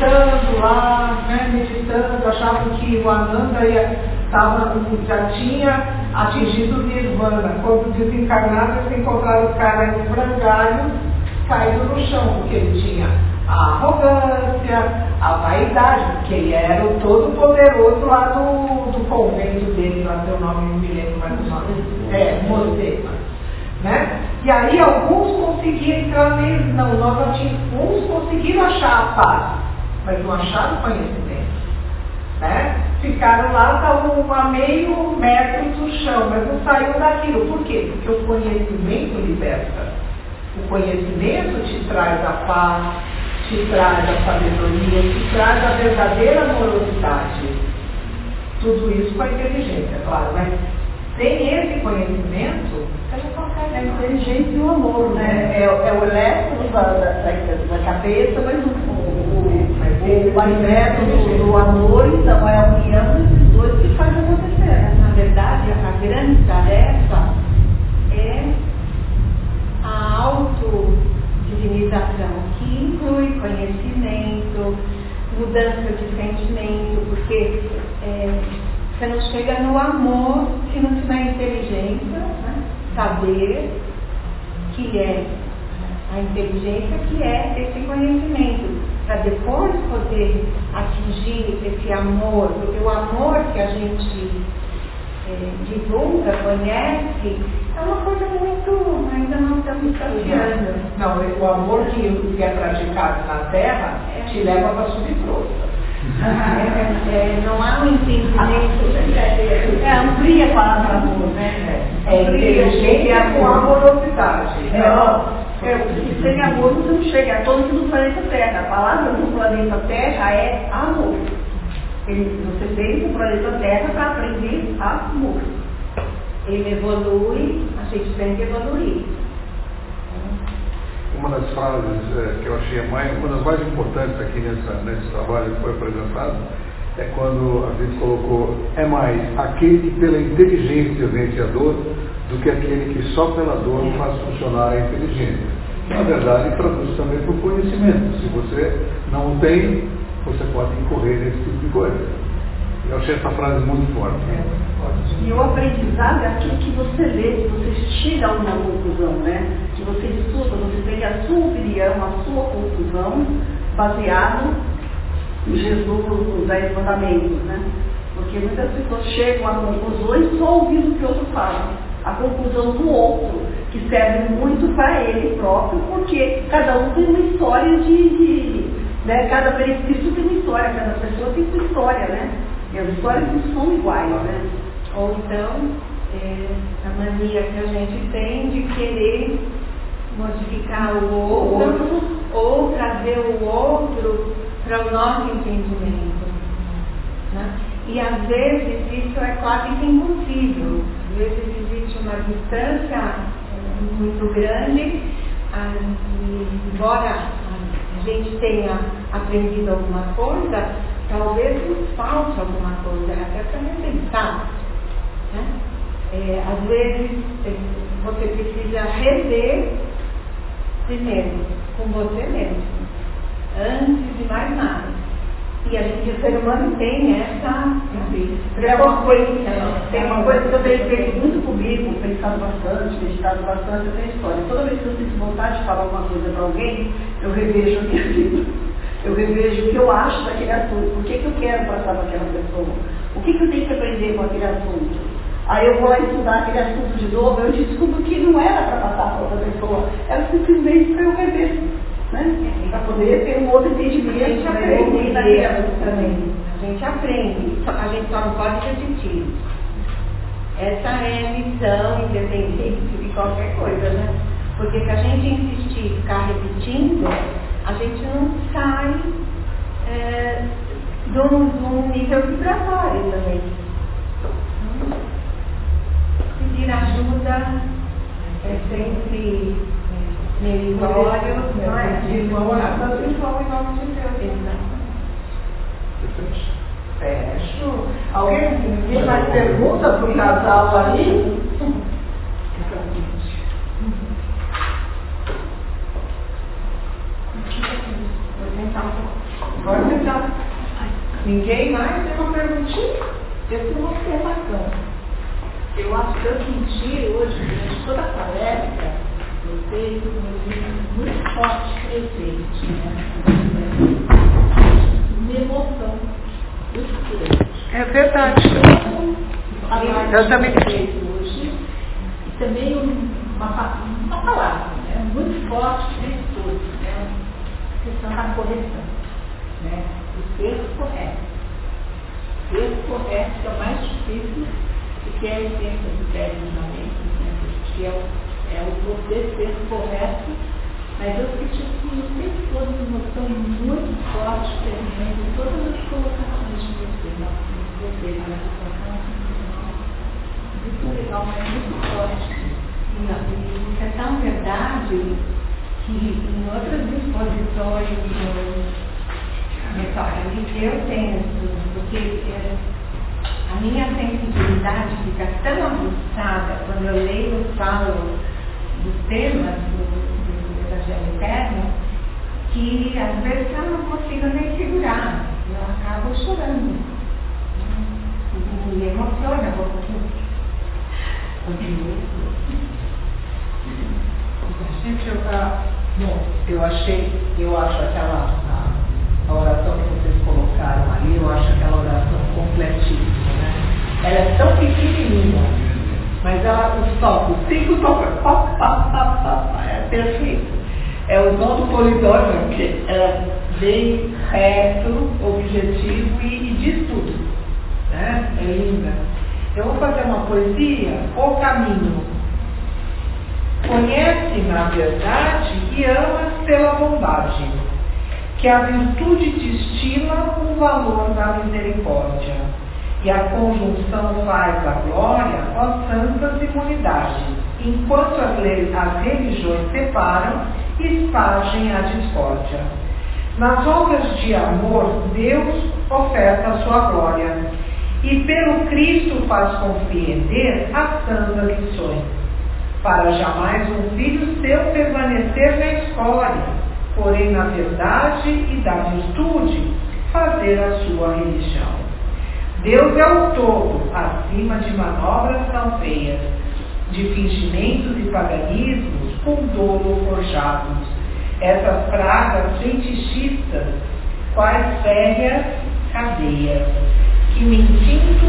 meditando, achavam que o Ananda já tinha atingido o Nirvana. Quando desencarnaram, eles encontraram o cara em frangalho, caído no chão, porque ele tinha a arrogância, a vaidade, porque ele era o todo-poderoso lá do convento dele, lá seu nome, não me lembro mais o nome, Mosema, né? E aí alguns conseguiram entrar neles, uns conseguiram achar a paz, mas não acharam conhecimento, né? Ficaram lá, estavam a meio metro do chão, mas não saíram daquilo. Por quê? Porque o conhecimento liberta. O conhecimento te traz a paz, te traz a sabedoria, te traz a verdadeira amorosidade. Tudo isso com a inteligência, claro, mas sem esse conhecimento, você não consegue. É a inteligência e o amor, né? É o elétron da cabeça, mas o magneto do amor, então é a união desses dois que faz acontecer. Né? Na verdade, a grande tarefa é a autodivinização, que inclui conhecimento, mudança de sentimento, porque você não chega no amor se não tiver inteligência, né? Saber que é a inteligência, que é esse conhecimento, para depois poder atingir esse amor, porque o amor que a gente divulga, conhece, é uma coisa muito, ainda não estamos trabalhando. Não, o amor que é praticado na Terra te leva para subfrosta. Não há um entendimento, amplia a palavra amor, né? Inteligência com amorosidade. Sem amor você não chega, é todo no planeta Terra. A palavra do planeta Terra é amor. Você veio para o planeta Terra para aprender amor. Ele evolui, a gente tem que evoluir. Uma das frases que eu achei uma das mais importantes aqui nesse trabalho que foi apresentado é quando a gente colocou: é mais aquele que pela inteligência vence a dor do que aquele que só pela dor faz funcionar a inteligência. Na verdade, traduz também para o conhecimento. Se você não o tem, você pode incorrer nesse tipo de coisa. Eu achei essa frase muito forte. E o aprendizado é aquilo que você lê, que você chega a uma conclusão, né? Que você estuda, você tem a sua opinião, a sua conclusão, baseado em Jesus, nos 10 mandamentos, né? Porque muitas pessoas chegam a conclusões só ouvindo o que o outro fala. A conclusão do outro, que serve muito para ele próprio, porque cada um tem uma história né? Cada benefício tem uma história, cada pessoa tem sua história, né? E as histórias não são iguais, né? Ou então, a mania que a gente tem de querer modificar o outro ou trazer o outro para o nosso entendimento. Né? E às vezes isso é quase que impossível. Às vezes existe uma distância muito grande, embora a gente tenha aprendido alguma coisa, talvez nos falte alguma coisa, até para repensar. Né? Às vezes você precisa rever primeiro com você mesmo, antes de mais nada. E a gente, o ser humano tem essa frequência. Tem uma coisa que eu tenho feito muito comigo, pensado bastante, meditado bastante, eu tenho história. Toda vez que eu sinto vontade de falar alguma coisa para alguém, eu revejo a minha vida. Eu revejo o que eu acho daquele assunto, o que eu quero passar para aquela pessoa, o que eu tenho que aprender com aquele assunto. Aí eu vou lá estudar aquele assunto de novo, eu descubro que não era para passar para outra pessoa, era simplesmente para eu rever, né? Para poder ter um outro entendimento. A gente aprende também. A gente aprende, a gente só não pode repetir. Essa é a missão, independente de qualquer coisa, né? Porque se a gente insistir em ficar repetindo, a gente não sai de um nível vibratório também. Pedir ajuda é sempre meritório, não é? De igual a nada, igual em nome de Deus. Fecho. Alguém mais pergunta para o casal aí? Vou tentar. Ninguém mais tem uma perguntinha? Eu tenho uma observação. Eu acho que eu senti hoje, durante toda a palestra, vocês muito forte presente, uma emoção muito grande. É verdade. Eu também hoje. E também uma palavra, né, muito forte de todos, né, a questão da correção, né, o termo correto. O termo correto que é o mais difícil, porque é a essência do técnicamente, né, que é o poder ser correto, mas eu senti assim, o tempo todo uma emoção muito forte presente em todas as colocações de vocês, na situação muito legal, mas muito forte. E é tão verdade que em outras exposições eu penso, porque a minha sensibilidade fica tão aguçada quando eu leio e falo dos temas do Evangelho Eterno, que às vezes eu não consigo nem segurar, eu acabo chorando. Me emociona um pouquinho. Gente, eu acho aquela a oração que vocês colocaram ali, eu acho aquela oração completíssima, né? Ela é tão pequenininha, mas ela, os 5 toques, é perfeito. É o dom do polidômio, que é bem reto, objetivo e diz tudo, né? É linda. Eu vou fazer uma poesia, O Caminho. Conhece-me na verdade e amas pela bondade, que a virtude destila o valor da misericórdia, e a conjunção faz a glória, ó santas imunidades, enquanto as religiões separam e espargem a discórdia. Nas obras de amor, Deus oferta a sua glória, e pelo Cristo faz compreender as santas lições, para jamais um filho seu permanecer na escória, porém na verdade e da virtude fazer a sua religião. Deus é o todo, acima de manobras tão feias, de fingimentos e paganismos com dolo forjados. Essas pragas fetichistas, quais férias cadeias, que mentindo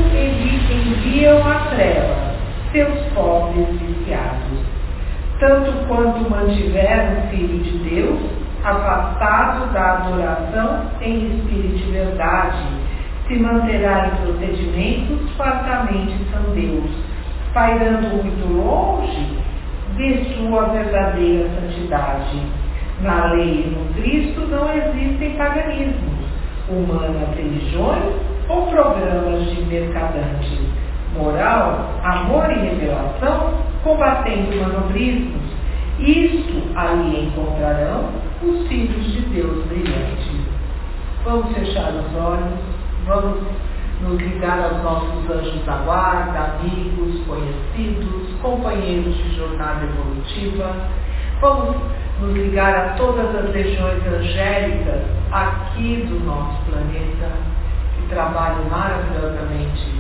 enviam à treva seus pobres viciados. Tanto quanto mantiver um filho de Deus, afastado da adoração em espírito de verdade, se manterá em procedimentos fartamente são Deus, pairando muito longe de sua verdadeira santidade. Na lei e no Cristo não existem paganismos, humanas religiões ou programas de mercadantes. Moral, amor e revelação, combatendo manobrismos, isto ali encontrarão os filhos de Deus brilhantes. Vamos fechar os olhos, vamos nos ligar aos nossos anjos da guarda, amigos, conhecidos, companheiros de jornada evolutiva. Vamos nos ligar a todas as legiões angélicas aqui do nosso planeta, que trabalham maravilhosamente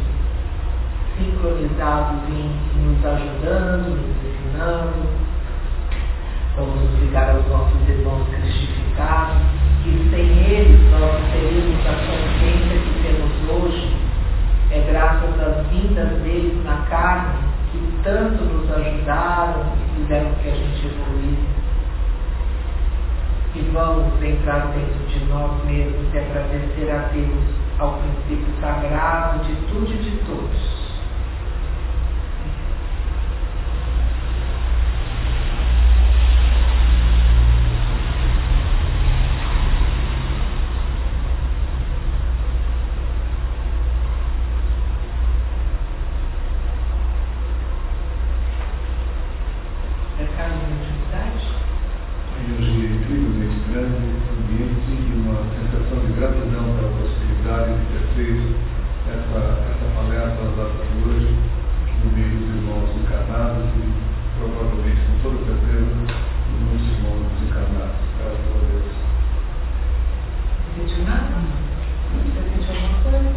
sincronizados em nos ajudando, nos ensinando. Vamos nos ligar aos nossos irmãos cristificados, que sem eles nós não teríamos a consciência que temos hoje. É graças às vindas deles na carne que tanto nos ajudaram e fizeram que a gente evoluísse. E vamos entrar dentro de nós mesmos e agradecer a Deus, ao princípio sagrado de tudo e de todos. Energia incrivelmente grande, ambiente e uma sensação de gratidão pela possibilidade oportunidade de ter feito essa palestra na data de hoje, no meio dos irmãos encarnados e provavelmente, com toda certeza, nos irmãos desencarnados. Graças a Deus. Não nada? Você sente alguma coisa?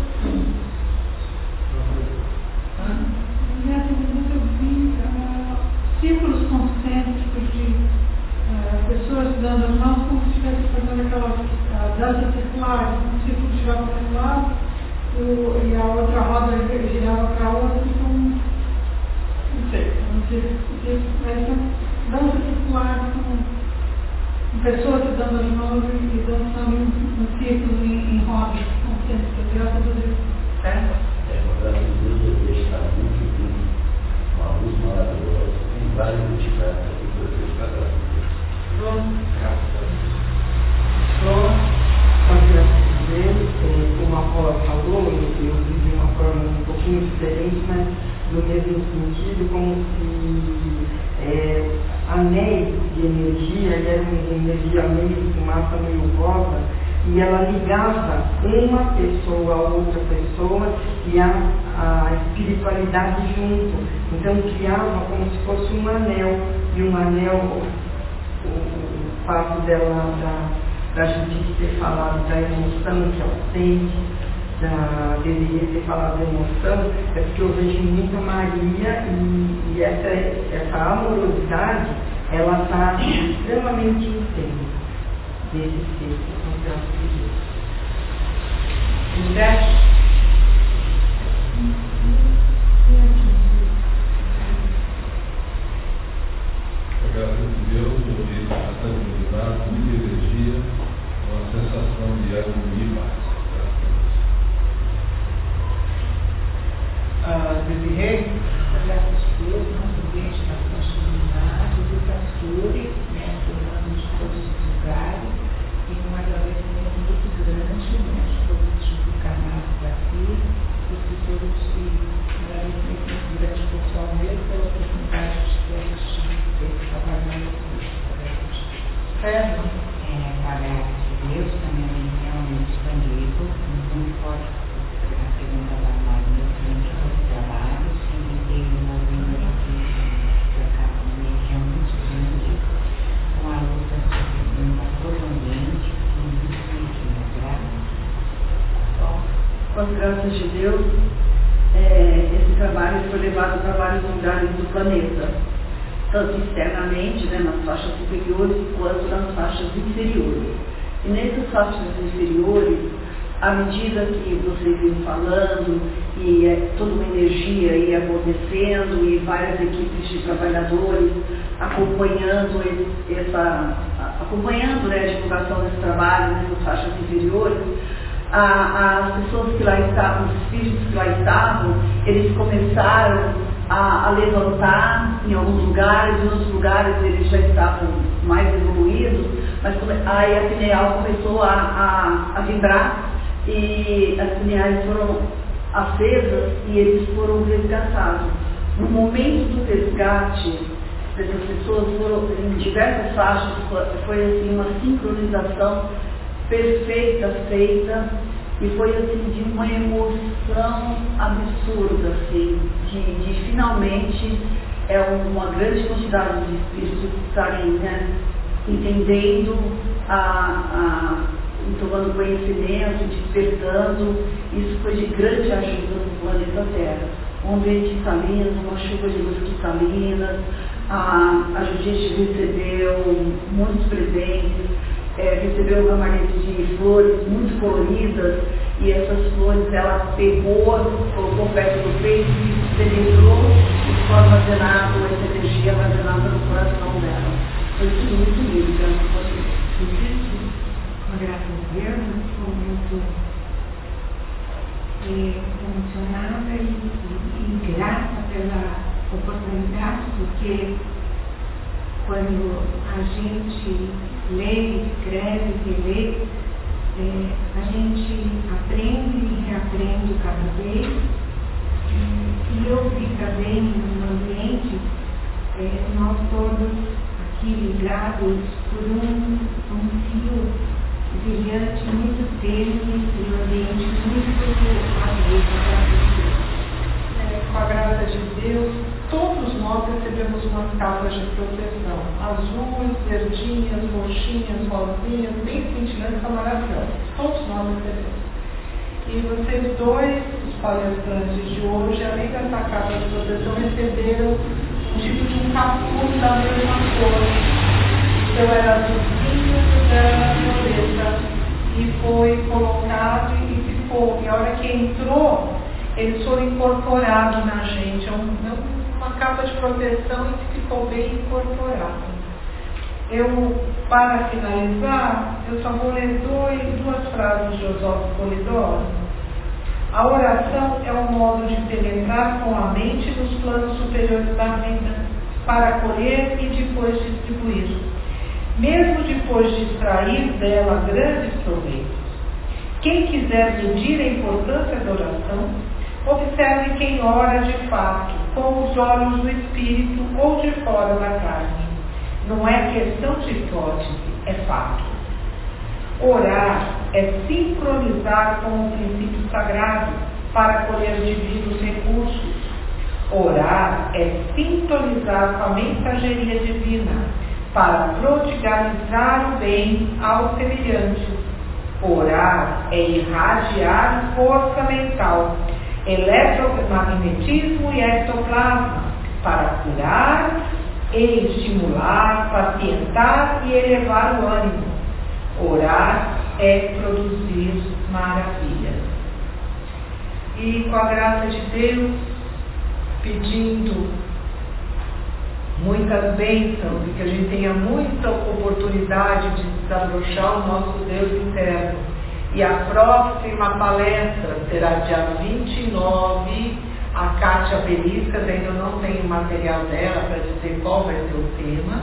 Nessa minuta eu vi círculos concêntricos de pessoas dando as mãos como se estivesse fazendo aquela dança circular, um círculo girava para um lado e a outra roda girava para a outra, então não sei essa dança circular com pessoas dando as mãos e dançando um círculo em rodas concêntricas, graças a Deus. Graças a Deus, eu vejo estar muito lindo, uma luz maravilhosa, tem várias entidades aqui que eu vejo cada vez. Como a Paula falou, eu vi de uma forma um pouquinho diferente, mas no mesmo sentido, como se anéis de energia, e era uma energia meio fumaça, meio rosa, e ela ligava uma pessoa a outra pessoa e a espiritualidade junto. Então criava como se fosse um anel, e um anel, o fato dela da Judite ter falado da emoção que ela sente, deveria ter falado da emoção, é porque eu vejo muita Maria e essa amorosidade, ela está extremamente intensa desse ser, com graças a Deus. Graças a Deus, eu vi a tranquilidade, muita energia, uma sensação de harmonia e paz. Desirei, graças a Deus, nosso ambiente está transformado, do Casture, formando de todos os lugares, e um agradecimento muito grande, todos os encarnados aqui, e todos um agradecimento muito grande pessoal mesmo pela oportunidade de ter esse trabalho aqui. Certo? Com a graça de Deus, também realmente expandido, muito forte a segunda da Maria, frente aos trabalhos, e tem uma linha aqui que acaba uma região muito grande, com a luta para todo o ambiente, e muito graça. Bom, com as graças de Deus, esse trabalho foi levado para vários lugares do planeta, tanto externamente, nas faixas superiores, quanto nas faixas inferiores. E nessas faixas inferiores, à medida que vocês iam falando, e toda uma energia ia acontecendo, e várias equipes de trabalhadores acompanhando a divulgação desse trabalho nessas faixas inferiores, as pessoas que lá estavam, os espíritos que lá estavam, eles começaram a levantar em alguns lugares, em outros lugares eles já estavam mais evoluídos, mas aí a pineal começou a vibrar e as pineais foram acesas e eles foram resgatados. No momento do resgate, essas pessoas foram em diversas faixas, foi assim uma sincronização perfeita feita, e foi assim de uma emoção absurda, assim, de finalmente uma grande quantidade de espíritos estarem entendendo, tomando conhecimento, despertando. Isso foi de grande ajuda no planeta Terra. Um ambiente cristalino, uma chuva de luz cristalina, a Judite recebeu muitos presentes, recebeu um ramalhete de flores muito coloridas, e essas flores ela pegou, colocou perto do peito e celebrou e ficou armazenado, essa energia armazenada no coração dela. Foi tudo muito lindo, graças a Deus. Com graças a Deus, eu estou muito emocionada e grata pela oportunidade, porque quando a gente lê, escreve, relê, a gente aprende e reaprende cada vez. E eu vi também no ambiente, nós todos aqui ligados por um fio brilhante, muito tênue, e um ambiente muito recebemos umas capas de proteção, azuis, verdinhas, roxinhas, rosinhas, bem cintilantes, são maravilhosas. Todos nós recebemos. E vocês dois, os palestrantes de hoje, além dessa capa de proteção, receberam um tipo de um capuz da mesma cor. Então era azulzinho, era violeta. E foi colocado e ficou. E a hora que entrou, eles foram incorporados na gente. É uma capa de proteção e que ficou bem incorporado. Para finalizar, eu só vou ler duas frases de Osório Polidoro. A oração é um modo de penetrar com a mente nos planos superiores da vida, para acolher e depois distribuir, mesmo depois de extrair dela grandes proveitos. Quem quiser medir a importância da oração, observe quem ora de fato, com os olhos do espírito ou de fora da carne. Não é questão de hipótese, é fato. Orar é sincronizar com o princípio sagrado para colher divinos recursos. Orar é sintonizar com a mensageria divina para prodigalizar o bem ao semelhante. Orar é irradiar força mental, eletromagnetismo e ectoplasma para curar e estimular, pacientar e elevar o ânimo. Orar é produzir maravilhas. E com a graça de Deus, pedindo muitas bênçãos e que a gente tenha muita oportunidade de desabrochar o nosso Deus interno. E a próxima palestra será dia 29. A Kátia Beliscas, ainda não tem o material dela para dizer qual vai ser o tema.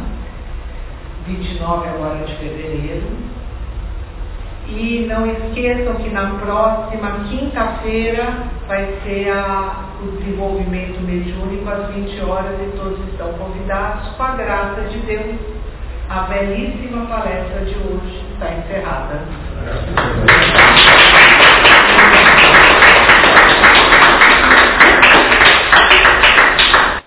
29 agora de fevereiro. E não esqueçam que na próxima quinta-feira vai ser o desenvolvimento mediúnico às 20 horas e todos estão convidados. Com a graça de Deus, a belíssima palestra de hoje está encerrada.